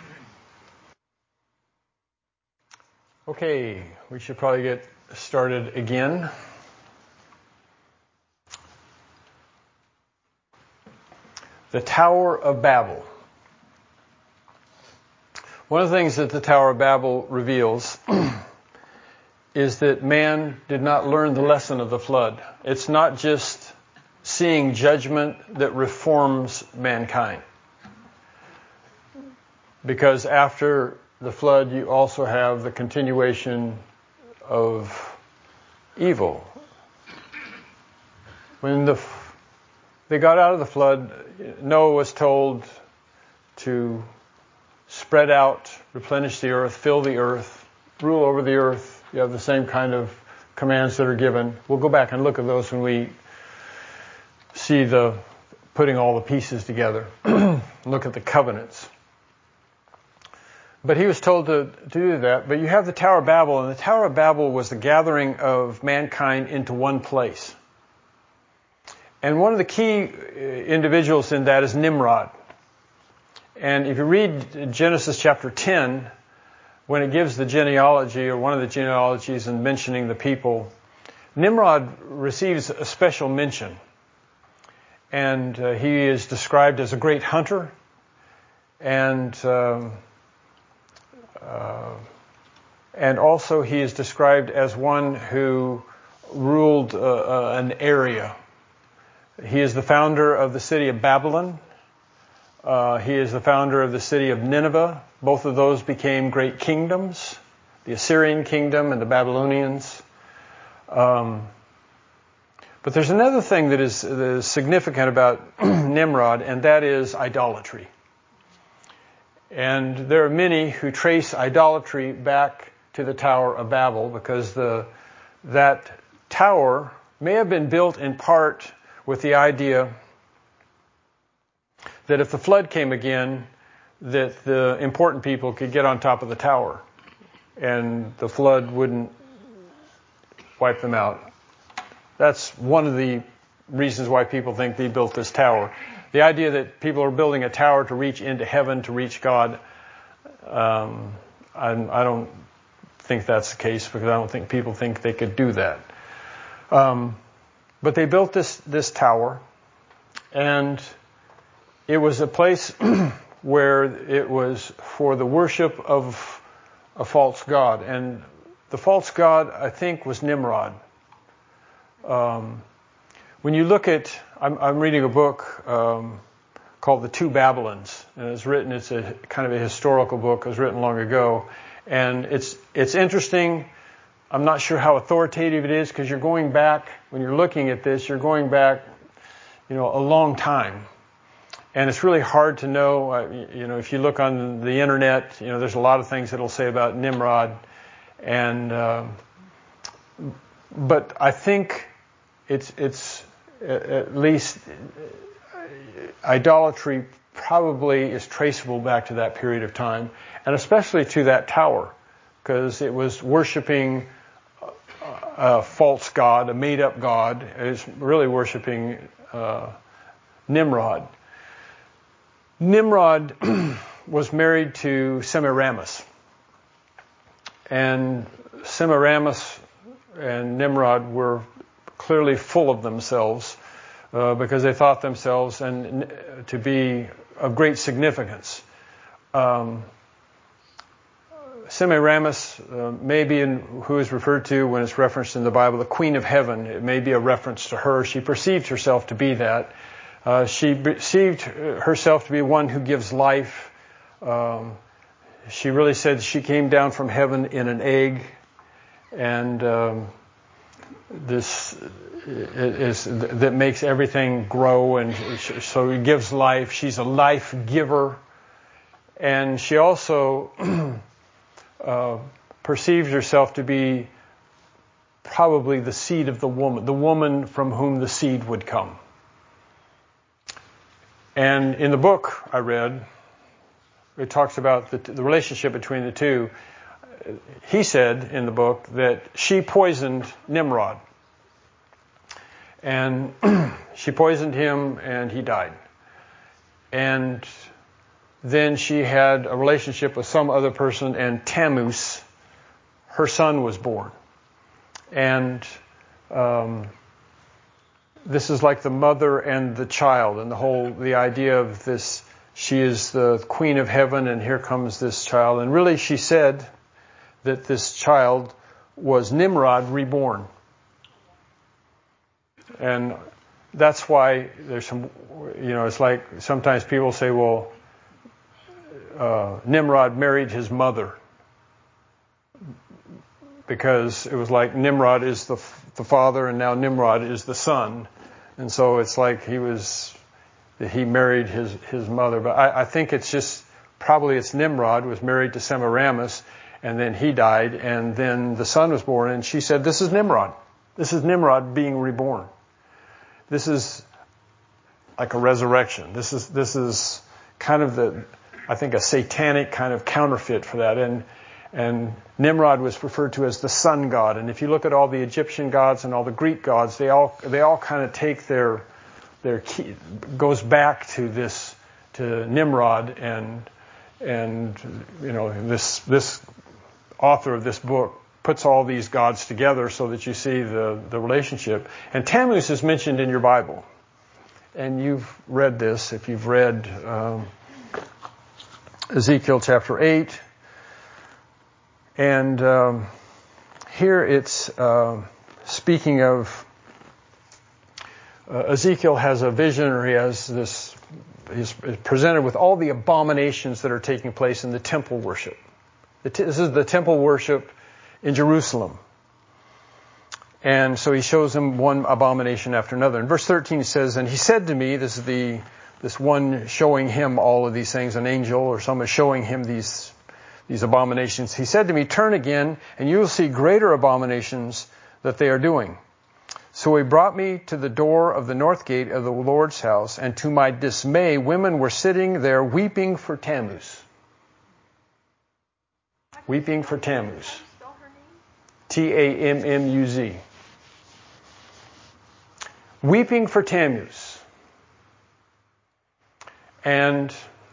Okay, we should probably get started again. The Tower of Babel. One of the things that the Tower of Babel reveals is that man did not learn the lesson of the flood. It's not just seeing judgment that reforms mankind. Because after the flood, you also have the continuation of evil. When the, they got out of the flood, Noah was told to spread out, replenish the earth, fill the earth, rule over the earth. You have the same kind of commands that are given. We'll go back and look at those when we see the putting all the pieces together. Look at the covenants. But he was told to, to do that. But you have the Tower of Babel, and the Tower of Babel was the gathering of mankind into one place. And one of the key individuals in that is Nimrod. And if you read Genesis chapter ten, when it gives the genealogy, or one of the genealogies and mentioning the people, Nimrod receives a special mention. And uh, he is described as a great hunter, and um, uh, and also he is described as one who ruled uh, uh, an area. He is the founder of the city of Babylon. Uh, he is the founder of the city of Nineveh. Both of those became great kingdoms, the Assyrian kingdom and the Babylonians. Um, but there's another thing that is, that is significant about Nimrod, and that is idolatry. And there are many who trace idolatry back to the Tower of Babel, because the that tower may have been built in part with the idea that if the flood came again, that the important people could get on top of the tower and the flood wouldn't wipe them out. That's one of the reasons why people think they built this tower. The idea that people are building a tower to reach into heaven, to reach God, um, I, I don't think that's the case, because I don't think people think they could do that. Um, but they built this, this tower, and it was a place where it was for the worship of a false god. And the false god, I think, was Nimrod. Um, when you look at, I'm, I'm reading a book um, called The Two Babylons, and it's written, it's a kind of a historical book. It was written long ago, and it's it's interesting. I'm not sure how authoritative it is, because you're going back, when you're looking at this, you're going back, you know, a long time. And it's really hard to know, uh, you know, if you look on the internet, you know, there's a lot of things it'll say about Nimrod. And, uh, but I think it's, it's at least idolatry probably is traceable back to that period of time, and especially to that tower, because it was worshiping a false god, a made-up god. It was really worshiping uh, Nimrod. Nimrod was married to Semiramis, and Semiramis and Nimrod were clearly full of themselves uh, because they thought themselves and to be of great significance. Um, Semiramis uh, may be in, who is referred to when it's referenced in the Bible, the Queen of Heaven. It may be a reference to her. She perceived herself to be that. Uh, she perceived herself to be one who gives life. Um, she really said she came down from heaven in an egg, and um, this is that makes everything grow, and so it gives life. She's a life giver, and she also uh, perceived herself to be probably the seed of the woman, the woman from whom the seed would come. And in the book I read, it talks about the, the relationship between the two. He said in the book that she poisoned Nimrod. And she poisoned him, and he died. And then she had a relationship with some other person, and Tammuz, her son, was born. And um, this is like the mother and the child, and the whole, the idea of this, she is the queen of heaven, and here comes this child. And really she said that this child was Nimrod reborn. And that's why there's some, you know, it's like sometimes people say, well, uh, Nimrod married his mother. Because it was like Nimrod is the the father and now Nimrod is the son. And so it's like he was, he married his, his mother. But I, I think it's just, probably it's Nimrod was married to Semiramis and then he died and then the son was born and she said, this is Nimrod. This is Nimrod being reborn. This is like a resurrection. This is, this is kind of the, I think a satanic kind of counterfeit for that. And And Nimrod was referred to as the sun god. And if you look at all the Egyptian gods and all the Greek gods, they all they all kind of take their their key, goes back to this to Nimrod and and you know this this author of this book puts all these gods together so that you see the the relationship. And Tammuz is mentioned in your Bible, and you've read this if you've read um, Ezekiel chapter eight. And um, here it's uh, speaking of uh, Ezekiel has a vision, or he has this, he's presented with all the abominations that are taking place in the temple worship. This is the temple worship in Jerusalem. And so he shows him one abomination after another. In verse thirteen it says, and he said to me, this is the this one showing him all of these things, an angel or someone showing him these These abominations. He said to me, turn again, and you will see greater abominations that they are doing. So he brought me to the door of the north gate of the Lord's house, and to my dismay, women were sitting there weeping for Tammuz. Weeping for Tammuz. T A M M U Z. Weeping for Tammuz. And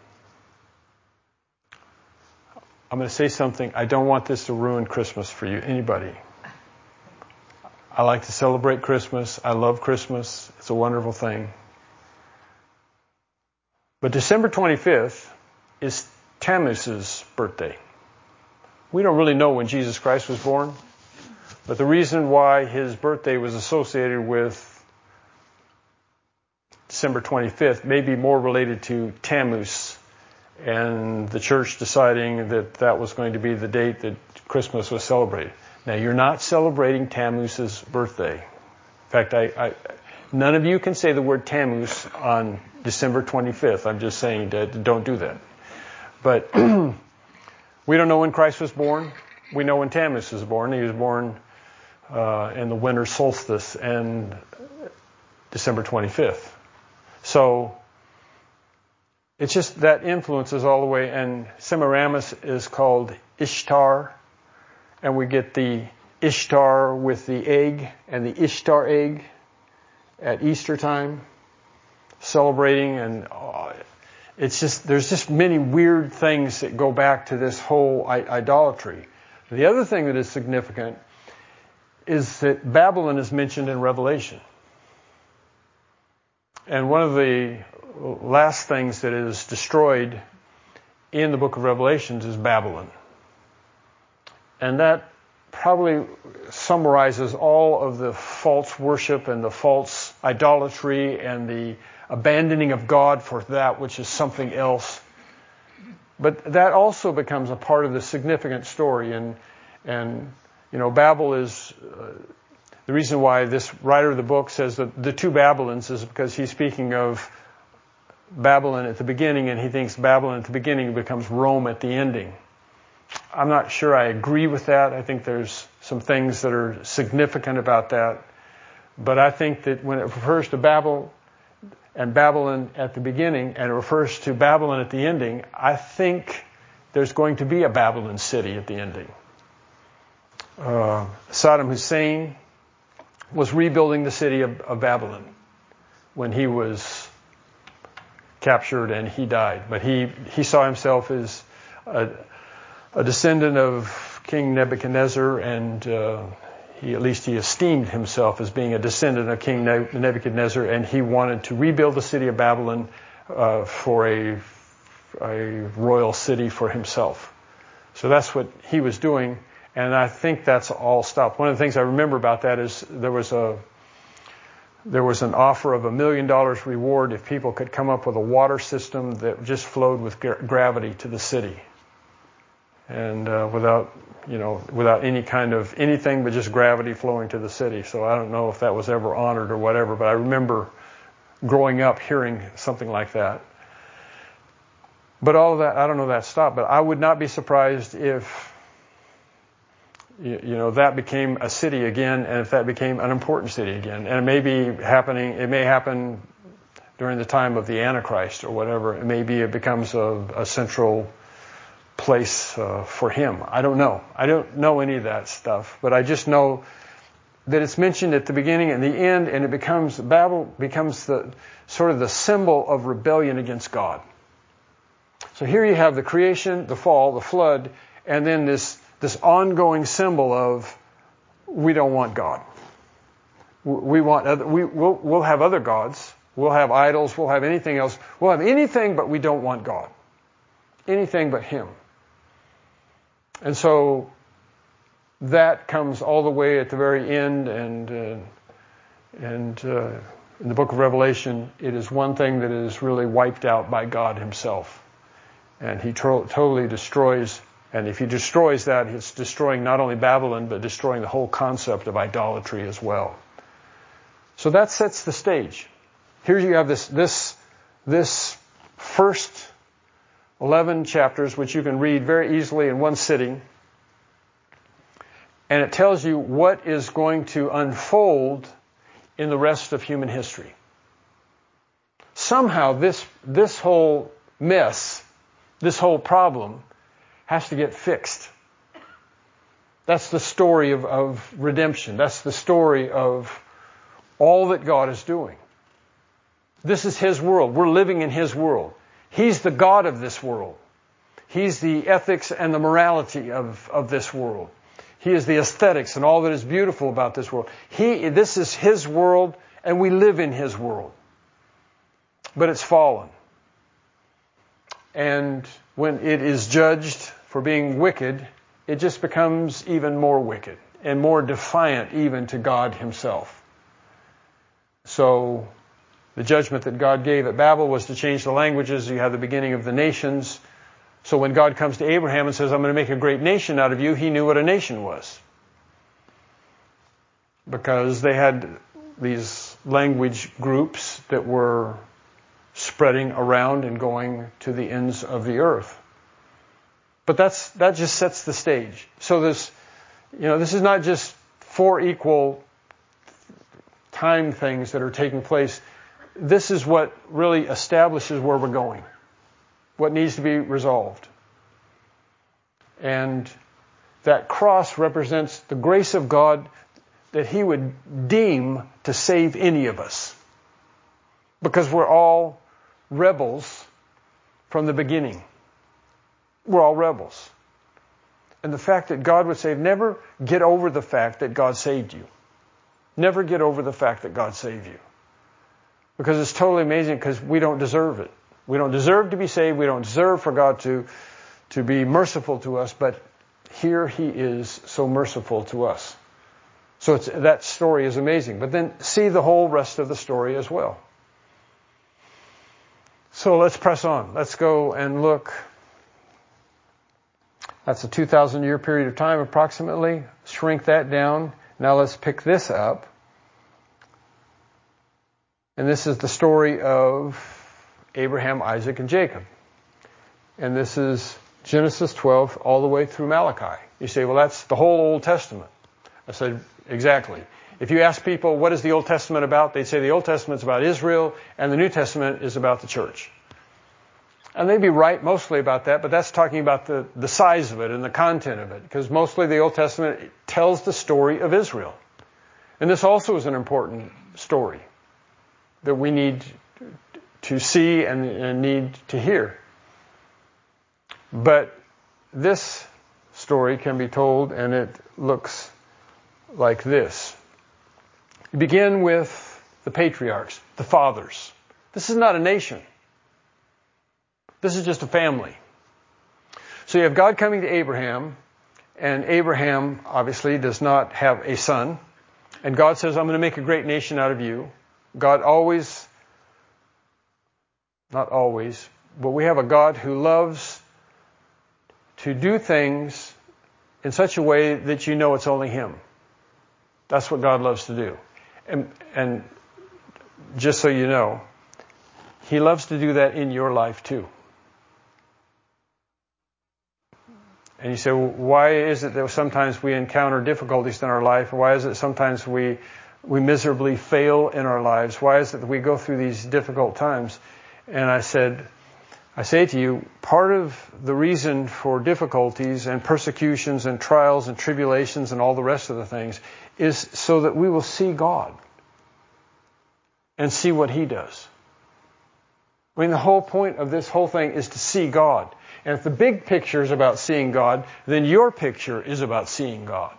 I'm going to say something. I don't want this to ruin Christmas for you, anybody. I like to celebrate Christmas. I love Christmas. It's a wonderful thing. But December twenty-fifth is Tammuz's birthday. We don't really know when Jesus Christ was born, but the reason why his birthday was associated with December twenty-fifth may be more related to Tammuz and the church deciding that that was going to be the date that Christmas was celebrated. Now, you're not celebrating Tammuz's birthday. In fact, I, I, none of you can say the word Tammuz on December twenty-fifth. I'm just saying that don't do that. But we don't know when Christ was born. We know when Tammuz was born. He was born uh, in the winter solstice and December twenty-fifth. So it's just that influences all the way, and Semiramis is called Ishtar, and we get the Ishtar with the egg and the Ishtar egg at Easter time, celebrating, and uh, it's just, there's just many weird things that go back to this whole I- idolatry. The other thing that is significant is that Babylon is mentioned in Revelation. And one of the last things that is destroyed in the book of Revelations is Babylon. And that probably summarizes all of the false worship and the false idolatry and the abandoning of God for that which is something else. But that also becomes a part of the significant story. And, and you know, Babel is... Uh, the reason why this writer of the book says that the two Babylons is because he's speaking of Babylon at the beginning, and he thinks Babylon at the beginning becomes Rome at the ending. I'm not sure I agree with that. I think there's some things that are significant about that. But I think that when it refers to Babel and Babylon at the beginning, and it refers to Babylon at the ending, I think there's going to be a Babylon city at the ending. Uh, Saddam Hussein was rebuilding the city of, of Babylon when he was captured and he died. But he, he saw himself as a, a descendant of King Nebuchadnezzar, and uh, he at least he esteemed himself as being a descendant of King Nebuchadnezzar, and he wanted to rebuild the city of Babylon uh, for a, a royal city for himself. So that's what he was doing. And I think that's all stopped. One of the things I remember about that is there was a there was an offer of a million dollars reward if people could come up with a water system that just flowed with gra- gravity to the city, and uh, without you know without any kind of anything but just gravity flowing to the city. So I don't know if that was ever honored or whatever, but I remember growing up hearing something like that. But all of that, I don't know that stopped. But I would not be surprised if you know, that became a city again, and if that became an important city again. And it may be happening, it may happen during the time of the Antichrist or whatever. It may be it becomes a, a central place uh, for him. I don't know. I don't know any of that stuff, but I just know that it's mentioned at the beginning and the end, and it becomes, Babel becomes the sort of the symbol of rebellion against God. So here you have the creation, the fall, the flood, and then this This ongoing symbol of we don't want God. We want other, we we'll, we'll have other gods. We'll have idols. We'll have anything else. We'll have anything, but we don't want God. Anything but Him. And so that comes all the way at the very end, and uh, and uh, in the book of Revelation, it is one thing that is really wiped out by God Himself, and He tro- totally destroys. And if he destroys that, he's destroying not only Babylon, but destroying the whole concept of idolatry as well. So that sets the stage. Here you have this, this, this first eleven chapters, which you can read very easily in one sitting. And it tells you what is going to unfold in the rest of human history. Somehow this, this whole mess, this whole problem, has to get fixed. That's the story of, of redemption. That's the story of all that God is doing. This is His world. We're living in His world. He's the God of this world. He's the ethics and the morality of, of this world. He is the aesthetics and all that is beautiful about this world. He, this is His world, and we live in His world. But it's fallen. And when it is judged for being wicked, it just becomes even more wicked and more defiant even to God Himself. So the judgment that God gave at Babel was to change the languages. You have the beginning of the nations. So when God comes to Abraham and says, I'm going to make a great nation out of you, he knew what a nation was. Because they had these language groups that were spreading around and going to the ends of the earth. But that's that just sets the stage. So this, you know, this is not just four equal time things that are taking place. This is what really establishes where we're going, what needs to be resolved. And that cross represents the grace of God that He would deem to save any of us. Because we're all rebels from the beginning. We're all rebels. And the fact that God would save, never get over the fact that God saved you. Never get over the fact that God saved you. Because it's totally amazing, because we don't deserve it. We don't deserve to be saved. We don't deserve for God to, to be merciful to us. But here He is so merciful to us. So it's, that story is amazing. But then see the whole rest of the story as well. So let's press on. Let's go and look. That's a two thousand year period of time approximately. Shrink that down. Now let's pick this up. And this is the story of Abraham, Isaac, and Jacob. And this is Genesis twelve all the way through Malachi. You say, well, that's the whole Old Testament. I said, exactly. If you ask people, what is the Old Testament about? They'd say the Old Testament's about Israel, and the New Testament is about the church. And they'd be right mostly about that, but that's talking about the, the size of it and the content of it, because mostly the Old Testament tells the story of Israel. And this also is an important story that we need to see and, and need to hear. But this story can be told, and it looks like this. You begin with the patriarchs, the fathers. This is not a nation. This is just a family. So you have God coming to Abraham, And Abraham obviously does not have a son. And God says, I'm going to make a great nation out of you. God always, not always, but we have a God who loves to do things in such a way that you know it's only Him. That's what God loves to do. And, and just so you know, He loves to do that in your life too. And you say, well, why is it that sometimes we encounter difficulties in our life? Why is it sometimes we we miserably fail in our lives? Why is it that we go through these difficult times? And I said, I say to you, part of the reason for difficulties and persecutions and trials and tribulations and all the rest of the things is so that we will see God and see what He does. I mean, the whole point of this whole thing is to see God. And if the big picture is about seeing God, then your picture is about seeing God.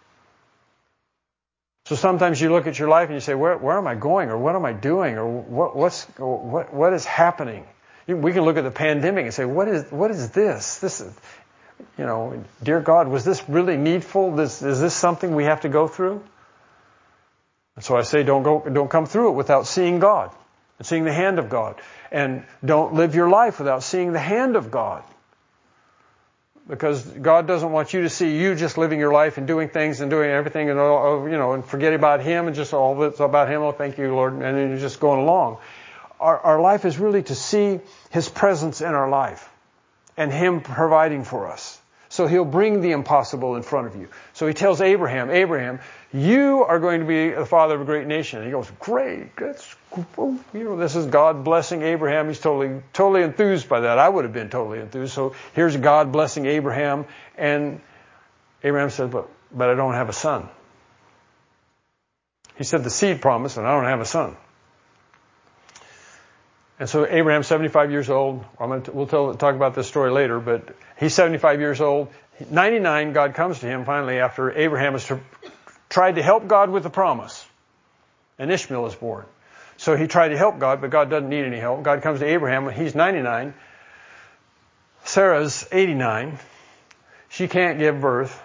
So sometimes you look at your life and you say, where, where am I going? Or what am I doing? Or what, what's, what, what is happening? We can look at the pandemic and say, what is, what is this? This is, you know, dear God, was this really needful? This, is this something we have to go through? And so I say, don't go, don't come through it without seeing God and seeing the hand of God. And don't live your life without seeing the hand of God. Because God doesn't want you to see you just living your life and doing things and doing everything and all, you know, and forget about Him and just all of it's about Him. Oh, thank you, Lord. And then you're just going along. Our, our life is really to see His presence in our life and Him providing for us. So He'll bring the impossible in front of you. So He tells Abraham, Abraham, you are going to be the father of a great nation. And he goes, great. That's, you know, this is God blessing Abraham. He's totally, totally enthused by that. I would have been totally enthused. So here's God blessing Abraham. And Abraham said, but, but I don't have a son. He said the seed promise, and I don't have a son. And so Abraham's seventy-five years old. I'm going to, we'll tell, talk about this story later, but he's seventy-five years old. ninety-nine, God comes to him finally after Abraham has tried to help God with the promise. And Ishmael is born. So he tried to help God, but God doesn't need any help. God comes to Abraham when he's ninety-nine. Sarah's eighty-nine. She can't give birth.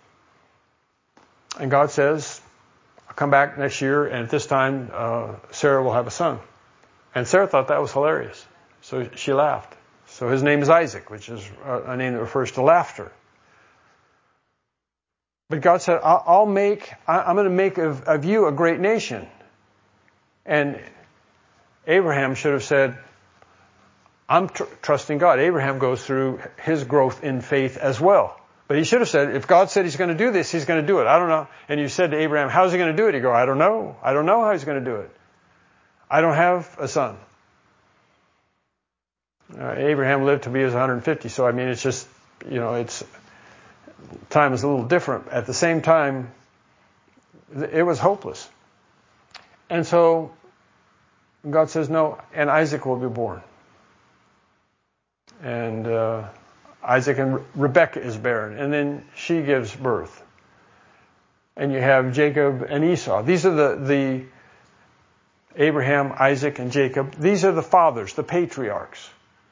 And God says, I'll come back next year, and at this time, uh, Sarah will have a son. And Sarah thought that was hilarious. So she laughed. So his name is Isaac, which is a name that refers to laughter. But God said, I'll make, I'm going to make of, of you a great nation. And Abraham should have said, I'm tr- trusting God. Abraham goes through his growth in faith as well. But he should have said, if God said He's going to do this, He's going to do it. I don't know. And you said to Abraham, how's He going to do it? He'd go, I don't know. I don't know how He's going to do it. I don't have a son. Uh, Abraham lived to be his one hundred fifty, so I mean, it's just, you know, it's, time is a little different. At the same time, it was hopeless. And so, God says, no, and Isaac will be born. And uh, Isaac and Re- Rebekah is barren, and then she gives birth. And you have Jacob and Esau. These are the, the Abraham, Isaac, and Jacob. These are the fathers, the patriarchs.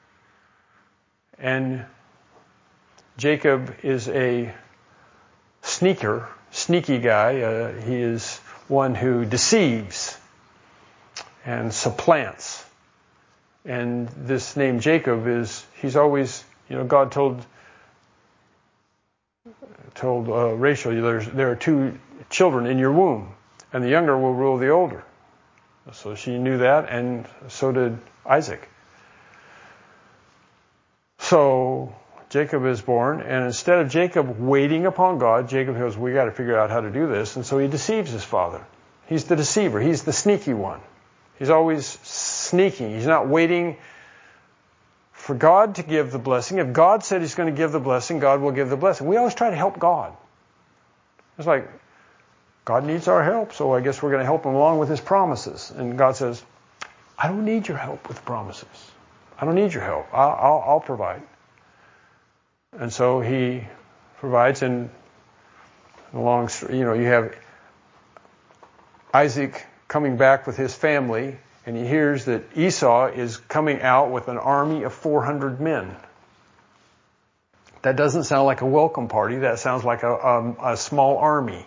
And Jacob is a sneaker, sneaky guy. Uh, he is one who deceives and supplants. And this name Jacob is, he's always, you know, God told told uh, Rachel, there's, there are two children in your womb, and the younger will rule the older. So she knew that, and so did Isaac. So Jacob is born, and instead of Jacob waiting upon God, Jacob goes, we got to figure out how to do this. And so he deceives his father. He's the deceiver. He's the sneaky one. He's always sneaking. He's not waiting for God to give the blessing. If God said He's going to give the blessing, God will give the blessing. We always try to help God. It's like, God needs our help, so I guess we're going to help Him along with His promises. And God says, I don't need your help with the promises. I don't need your help. I'll, I'll, I'll provide. And so He provides, and along, you know, you have Isaac coming back with his family, and he hears that Esau is coming out with an army of four hundred men. That doesn't sound like a welcome party. That sounds like a, a, a small army.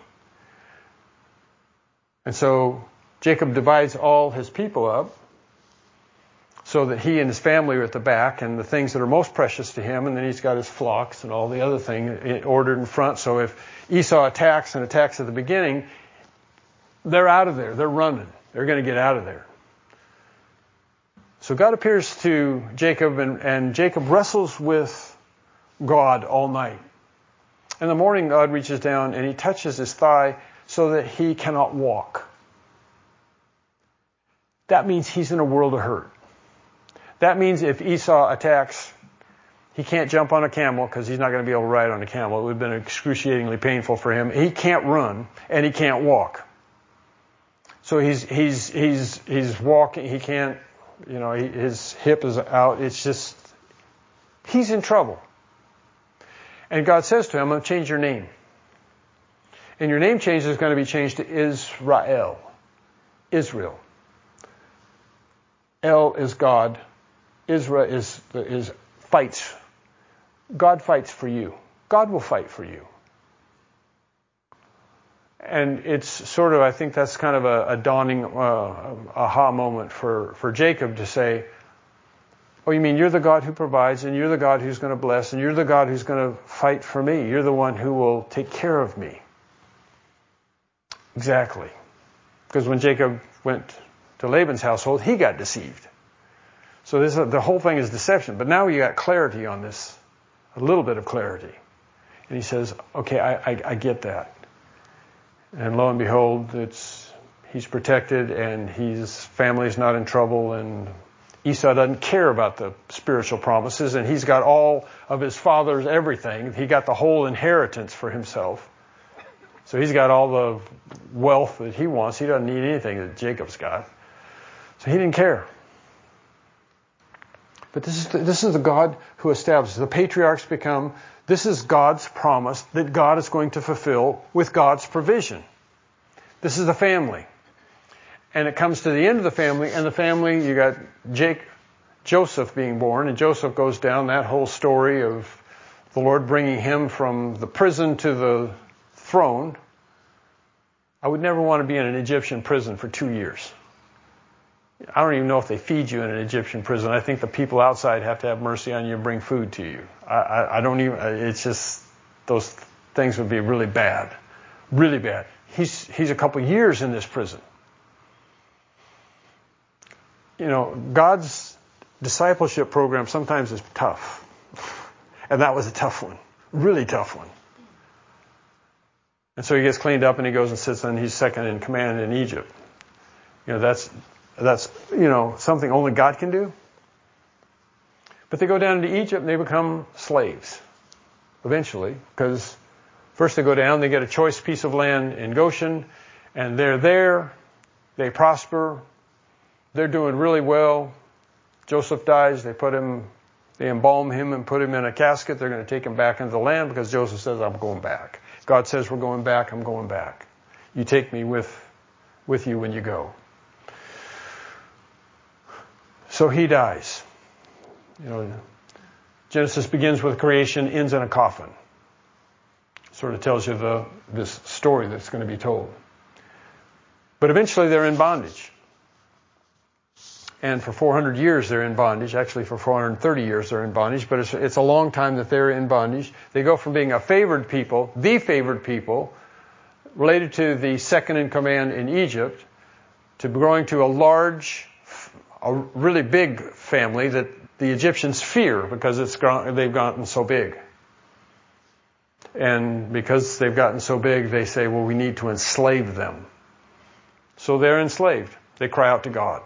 And so Jacob divides all his people up so that he and his family are at the back and the things that are most precious to him, and then he's got his flocks and all the other things ordered in front. So if Esau attacks and attacks at the beginning, they're out of there. They're running. They're going to get out of there. So God appears to Jacob, and, and Jacob wrestles with God all night. In the morning, God reaches down and he touches his thigh so that he cannot walk. That means he's in a world of hurt. That means if Esau attacks, he can't jump on a camel because he's not going to be able to ride on a camel. It would have been excruciatingly painful for him. He can't run and he can't walk. So he's he's he's he's walking. He can't, you know, he, his hip is out. It's just, he's in trouble. And God says to him, I'm going to change your name. And your name change is going to be changed to Israel. Israel. El is God. Israel is, is fights. God fights for you. God will fight for you. And it's sort of, I think that's kind of a, a dawning uh, aha moment for, for Jacob to say, oh, you mean you're the God who provides, and you're the God who's going to bless, and you're the God who's going to fight for me. You're the one who will take care of me. Exactly. Because when Jacob went to Laban's household, he got deceived. So this, the whole thing is deception. But now you got clarity on this, a little bit of clarity. And he says, okay, I, I, I get that. And lo and behold, it's he's protected and his family's not in trouble, and Esau doesn't care about the spiritual promises, and he's got all of his father's everything. He got the whole inheritance for himself. So he's got all the wealth that he wants. He doesn't need anything that Jacob's got. So he didn't care. But this is the, this is the God who establishes. The patriarchs become, this is God's promise that God is going to fulfill with God's provision. This is the family. And it comes to the end of the family, and the family, you got Jake, Joseph being born, and Joseph goes down that whole story of the Lord bringing him from the prison to the throne. I would never want to be in an Egyptian prison for two years. I don't even know if they feed you in an Egyptian prison. I think the people outside have to have mercy on you and bring food to you. I, I, I don't even, it's just, those things would be really bad. Really bad. He's, he's a couple years in this prison. You know, God's discipleship program sometimes is tough. And that was a tough one. Really tough one. And so he gets cleaned up and he goes and sits, and he's second in command in Egypt. You know, that's, that's, you know, something only God can do. But they go down to Egypt and they become slaves. Eventually. Because first they go down, they get a choice piece of land in Goshen, and they're there, they prosper, they're doing really well. Joseph dies, they put him, they embalm him and put him in a casket. They're going to take him back into the land because Joseph says, I'm going back. God says, we're going back, I'm going back. You take me with, with you when you go. So he dies. You know, Genesis begins with creation, ends in a coffin. Sort of tells you the this story that's going to be told. But eventually they're in bondage. And for four hundred years they're in bondage. Actually, for four hundred thirty years they're in bondage. But it's, it's a long time that they're in bondage. They go from being a favored people, the favored people, related to the second in command in Egypt, to growing to a large, a really big family that the Egyptians fear because it's gone, they've gotten so big. And because they've gotten so big, they say, well, we need to enslave them. So they're enslaved. They cry out to God.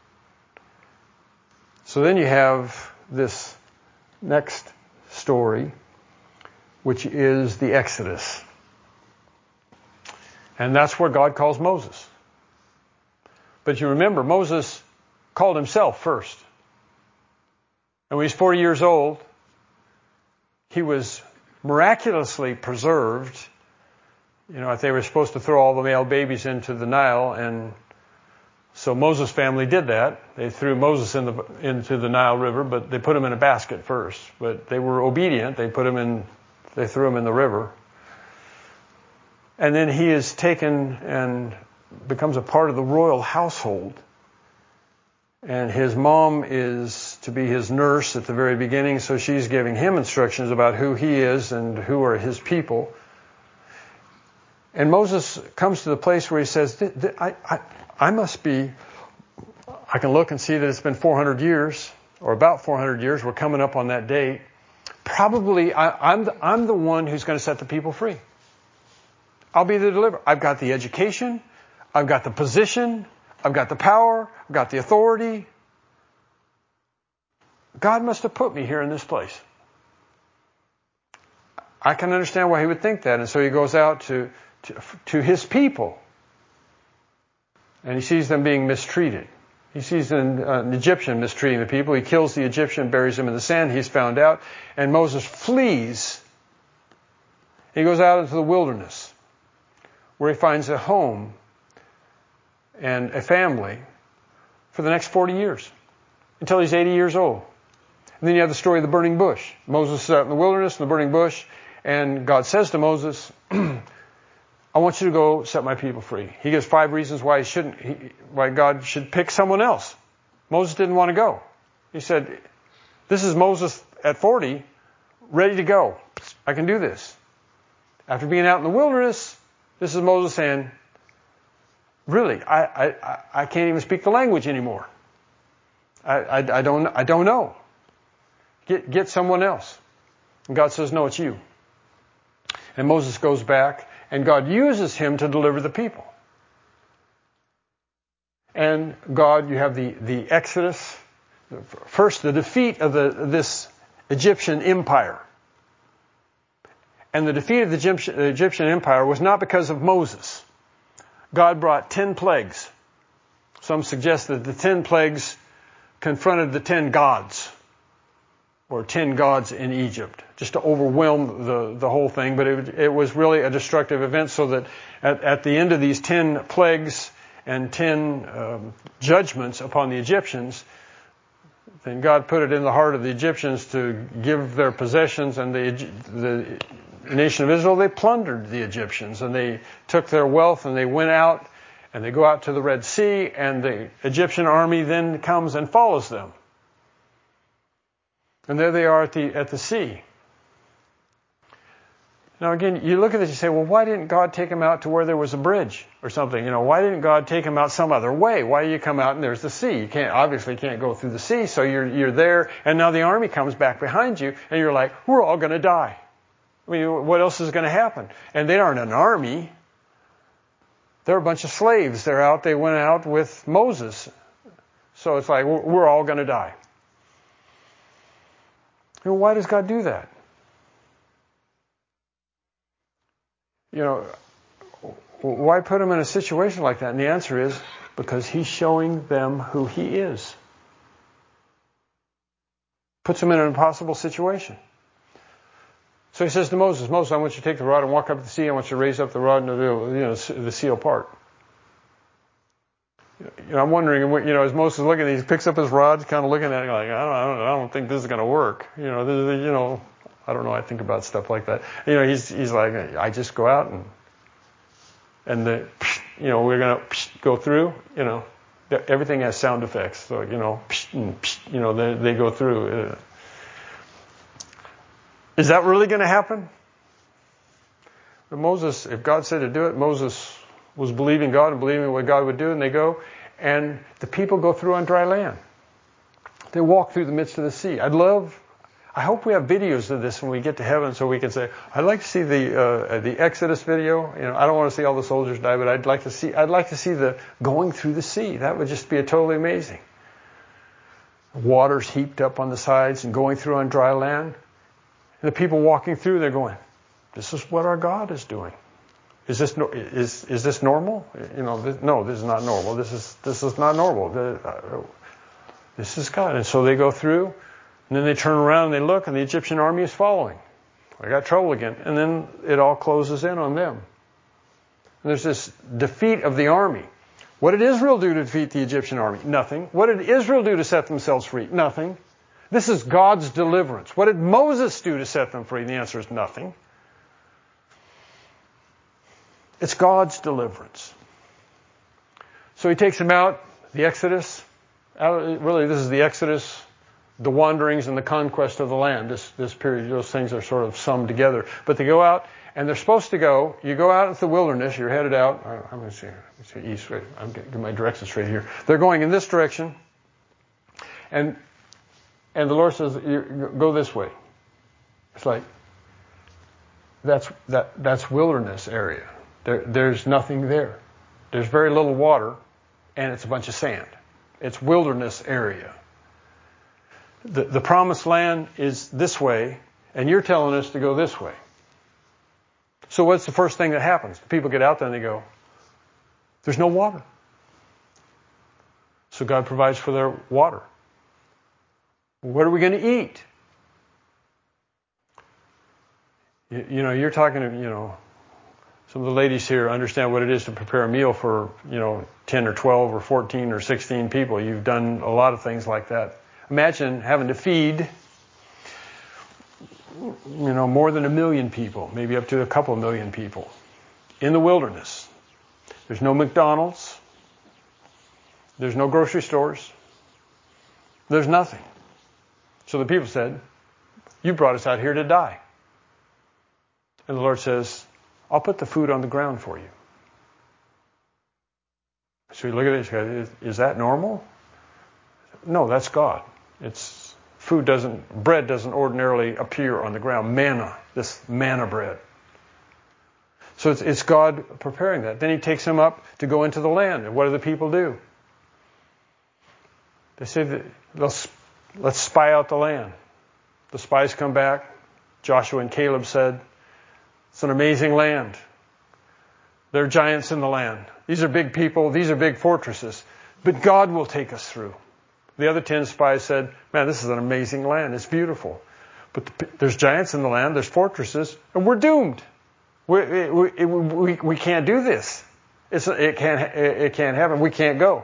So then you have this next story, which is the Exodus. And that's where God calls Moses. But you remember, Moses called himself first. And when he was forty years old, he was miraculously preserved. You know, if they were supposed to throw all the male babies into the Nile, and So Moses' family did that. They threw Moses in the, into the Nile River, but they put him in a basket first. But they were obedient. They put him in, they threw him in the river. And then he is taken and becomes a part of the royal household. And his mom is to be his nurse at the very beginning, so she's giving him instructions about who he is and who are his people. And Moses comes to the place where he says, I, I, I must be, I can look and see that it's been four hundred years, or about four hundred years. We're coming up on that date. Probably I, I'm, the, I'm the one who's going to set the people free. I'll be the deliverer. I've got the education. I've got the position. I've got the power. I've got the authority. God must have put me here in this place. I can understand why he would think that. And so he goes out to, to, to his people. And he sees them being mistreated. He sees an, uh, an Egyptian mistreating the people. He kills the Egyptian, buries him in the sand. He's found out. And Moses flees. He goes out into the wilderness, where he finds a home and a family for the next forty years, until he's eighty years old. And then you have the story of the burning bush. Moses is out in the wilderness, in the burning bush, and God says to Moses, I want you to go set my people free. He gives five reasons why he shouldn't, he, why God should pick someone else. Moses didn't want to go. He said, this is Moses at forty, ready to go. I can do this. After being out in the wilderness, this is Moses saying, really, I, I, I can't even speak the language anymore. I, I, I don't, I don't know. Get, get someone else. And God says, no, it's you. And Moses goes back, and God uses him to deliver the people. And God, you have the, the Exodus. First, the defeat of the, this Egyptian empire. And the defeat of the Egyptian, the Egyptian empire was not because of Moses. God brought ten plagues. Some suggest that the ten plagues confronted the ten gods, or ten gods in Egypt, just to overwhelm the, the whole thing. But it, it was really a destructive event, so that at, at the end of these ten plagues and ten um, judgments upon the Egyptians, then God put it in the heart of the Egyptians to give their possessions, and the, the nation of Israel, they plundered the Egyptians, and they took their wealth, and they went out, and they go out to the Red Sea, and the Egyptian army then comes and follows them. And there they are at the, at the sea. Now again, you look at this, you say, well, why didn't God take them out to where there was a bridge or something? You know, why didn't God take them out some other way? Why do you come out and there's the sea? You can't, obviously can't go through the sea, so you're, you're there, and now the army comes back behind you, and you're like, we're all going to die. I mean, what else is going to happen? And they aren't an army. They're a bunch of slaves. They're out, they went out with Moses. So it's like, we're all going to die. You know, why does God do that? You know, why put them in a situation like that? And the answer is, because he's showing them who he is. Puts them in an impossible situation. So he says to Moses, Moses, I want you to take the rod and walk up to the sea. I want you to raise up the rod and the, you know, the sea will part. You know, I'm wondering, you know, as Moses is looking at it, he picks up his rod, kind of looking at it, like, I don't, I don't, I don't think this is going to work. You know, this, you know, I don't know. I think about stuff like that. You know, he's he's like, I just go out and and the, you know, we're going to go through. You know, everything has sound effects, so you know, you know, they they go through. Is that really going to happen? But Moses, if God said to do it, Moses was believing God and believing what God would do, and they go, and the people go through on dry land. They walk through the midst of the sea. I'd love, I hope we have videos of this when we get to heaven, so we can say, I'd like to see the uh, the Exodus video. You know, I don't want to see all the soldiers die, but I'd like to see, I'd like to see the going through the sea. That would just be a totally amazing. Waters heaped up on the sides and going through on dry land. And the people walking through, they're going, this is what our God is doing. Is this no, is is this normal? You know, this, no, this is not normal. This is this is not normal. The, uh, this is God. And so they go through, and then they turn around and they look, and the Egyptian army is following. I got trouble again. And then it all closes in on them. And there's this defeat of the army. What did Israel do to defeat the Egyptian army? Nothing. What did Israel do to set themselves free? Nothing. This is God's deliverance. What did Moses do to set them free? The answer is nothing. It's God's deliverance. So he takes them out, the Exodus. Really, this is the Exodus, the wanderings and the conquest of the land. This, this period, those things are sort of summed together. But they go out, and they're supposed to go. You go out into the wilderness. You're headed out. I'm going to see, see east. Right? I'm getting my directions straight here. They're going in this direction, and and the Lord says, you, "Go this way." It's like that's that that's wilderness area. There, there's nothing there. There's very little water, and it's a bunch of sand. It's wilderness area. The, the promised land is this way, and you're telling us to go this way. So what's the first thing that happens? The people get out there and they go, there's no water. So God provides for their water. What are we going to eat? You, you know, you're talking to, you know, some of the ladies here understand what it is to prepare a meal for, you know, ten or twelve or fourteen or sixteen people. You've done a lot of things like that. Imagine having to feed, you know, more than a million people, maybe up to a couple of million people in the wilderness. There's no McDonald's. There's no grocery stores. There's nothing. So the people said, you brought us out here to die. And the Lord says, I'll put the food on the ground for you. So you look at it and say, is, is that normal? No, that's God. It's food doesn't, bread doesn't ordinarily appear on the ground. Manna, this manna bread. So it's, it's God preparing that. Then he takes them up to go into the land. And what do the people do? They say that let's, let's spy out the land. The spies come back. Joshua and Caleb said, it's an amazing land. There are giants in the land. These are big people. These are big fortresses. But God will take us through. The other ten spies said, man, this is an amazing land. It's beautiful. But the, there's giants in the land. There's fortresses. And we're doomed. We, we, we, we can't do this. It's, it, can't, it can't happen. We can't go.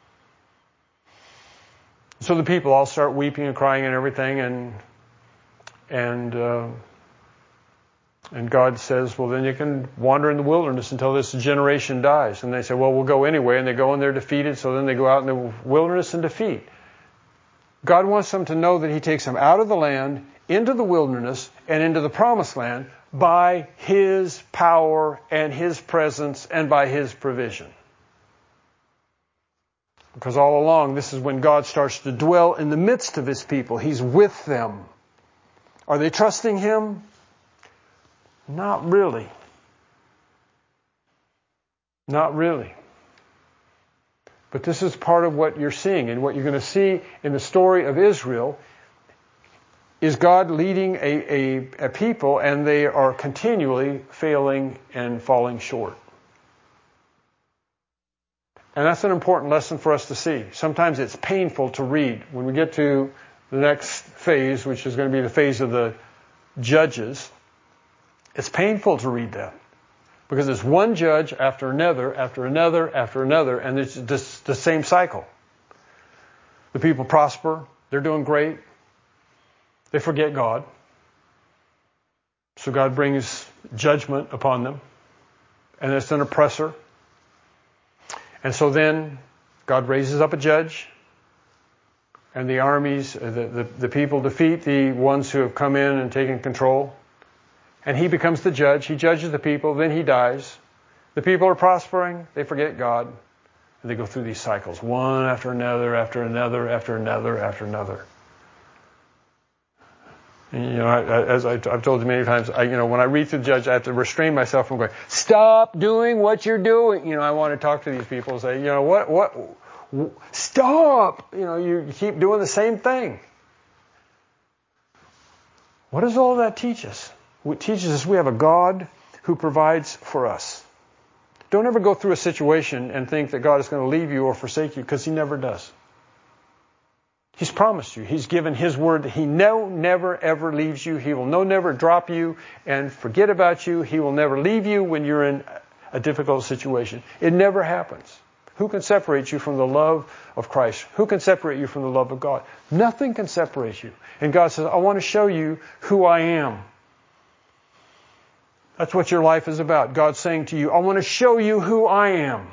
So the people all start weeping and crying and everything. And, and, uh, And God says, well, then you can wander in the wilderness until this generation dies. And they say, well, we'll go anyway. And they go and they're defeated. So then they go out in the wilderness and defeat. God wants them to know that he takes them out of the land, into the wilderness, and into the promised land by his power and his presence and by his provision. Because all along, this is when God starts to dwell in the midst of his people. He's with them. Are they trusting him? Not really. Not really. But this is part of what you're seeing. And what you're going to see in the story of Israel is God leading a, a, a people, and they are continually failing and falling short. And that's an important lesson for us to see. Sometimes it's painful to read. When we get to the next phase, which is going to be the phase of the judges, it's painful to read that. Because it's one judge after another, after another, after another, and it's just the same cycle. The people prosper. They're doing great. They forget God. So God brings judgment upon them. And it's an oppressor. And so then God raises up a judge. And the armies, the, the, the people defeat the ones who have come in and taken control. And he becomes the judge. He judges the people. Then he dies. The people are prospering. They forget God. And they go through these cycles. One after another, after another, after another, after another. And, you know, I, as I, I've told you many times, I, you know, when I read through the judge, I have to restrain myself from going, stop doing what you're doing. You know, I want to talk to these people and say, you know, what, what, stop. You know, you keep doing the same thing. What does all that teach us? It teaches us we have a God who provides for us. Don't ever go through a situation and think that God is going to leave you or forsake you, because he never does. He's promised you. He's given his word that he no, never, ever leaves you. He will no, never drop you and forget about you. He will never leave you when you're in a difficult situation. It never happens. Who can separate you from the love of Christ? Who can separate you from the love of God? Nothing can separate you. And God says, I want to show you who I am. That's what your life is about. God's saying to you, I want to show you who I am.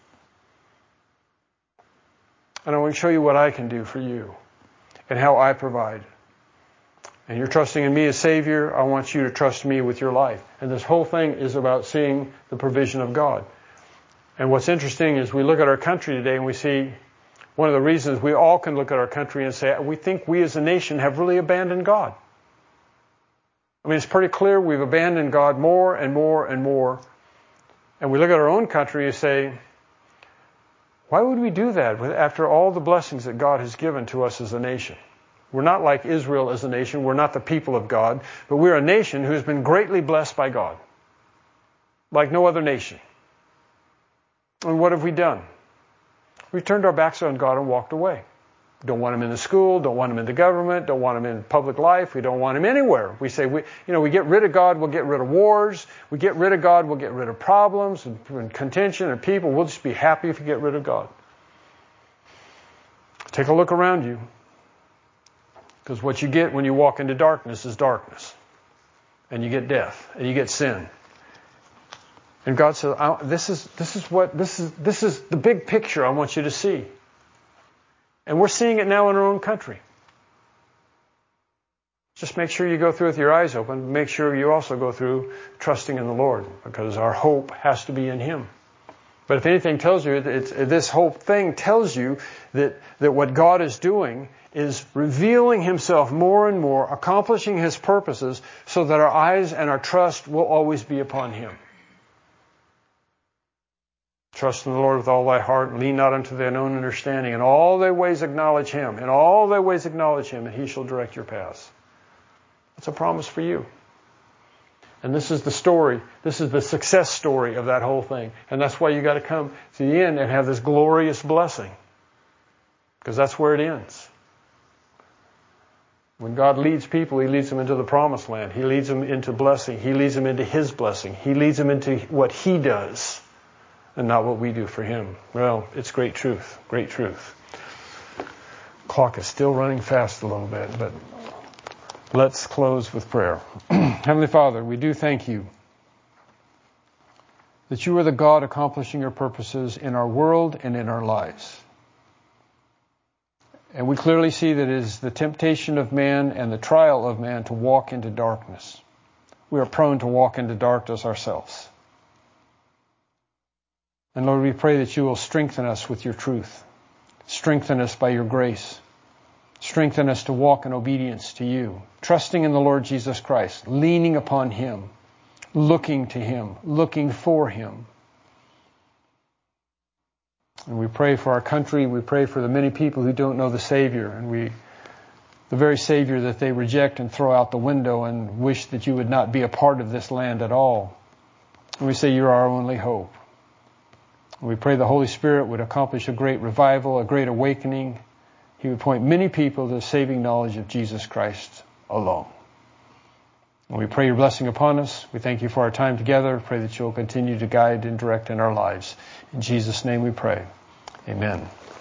And I want to show you what I can do for you and how I provide. And you're trusting in me as Savior. I want you to trust me with your life. And this whole thing is about seeing the provision of God. And what's interesting is we look at our country today and we see one of the reasons we all can look at our country and say, we think we as a nation have really abandoned God. I mean, it's pretty clear we've abandoned God more and more and more. And we look at our own country and say, why would we do that after all the blessings that God has given to us as a nation? We're not like Israel as a nation. We're not the people of God. But we're a nation who has been greatly blessed by God. Like no other nation. And what have we done? We've turned our backs on God and walked away. Don't want him in the school, don't want him in the government, don't want him in public life, we don't want him anywhere. We say, we, you know, we get rid of God, we'll get rid of wars. We get rid of God, we'll get rid of problems and, and contention and people. We'll just be happy if we get rid of God. Take a look around you. Because what you get when you walk into darkness is darkness. And you get death, and you get sin. And God says, this is, this is what, this is, this is the big picture I want you to see. And we're seeing it now in our own country. Just make sure you go through with your eyes open. Make sure you also go through trusting in the Lord, because our hope has to be in Him. But if anything tells you, it's, this whole thing tells you that, that what God is doing is revealing Himself more and more, accomplishing His purposes, so that our eyes and our trust will always be upon Him. Trust in the Lord with all thy heart, and lean not unto thine own understanding. In all thy ways acknowledge Him. In all thy ways acknowledge Him, and He shall direct your paths. That's a promise for you. And this is the story. This is the success story of that whole thing. And that's why you got to come to the end and have this glorious blessing. Because that's where it ends. When God leads people, He leads them into the promised land. He leads them into blessing. He leads them into His blessing. He leads them into what He does. And not what we do for Him. Well, it's great truth. Great truth. Clock is still running fast a little bit, but let's close with prayer. Heavenly Father, we do thank You that You are the God accomplishing Your purposes in our world and in our lives. And we clearly see that it is the temptation of man and the trial of man to walk into darkness. We are prone to walk into darkness ourselves. And Lord, we pray that You will strengthen us with Your truth. Strengthen us by Your grace. Strengthen us to walk in obedience to You, trusting in the Lord Jesus Christ, leaning upon Him, looking to Him, looking for Him. And we pray for our country. We pray for the many people who don't know the Savior, and we, the very Savior that they reject and throw out the window and wish that You would not be a part of this land at all. And we say You're our only hope. We pray the Holy Spirit would accomplish a great revival, a great awakening. He would point many people to the saving knowledge of Jesus Christ alone. And we pray Your blessing upon us. We thank You for our time together. Pray that You'll continue to guide and direct in our lives. In Jesus' name we pray. Amen.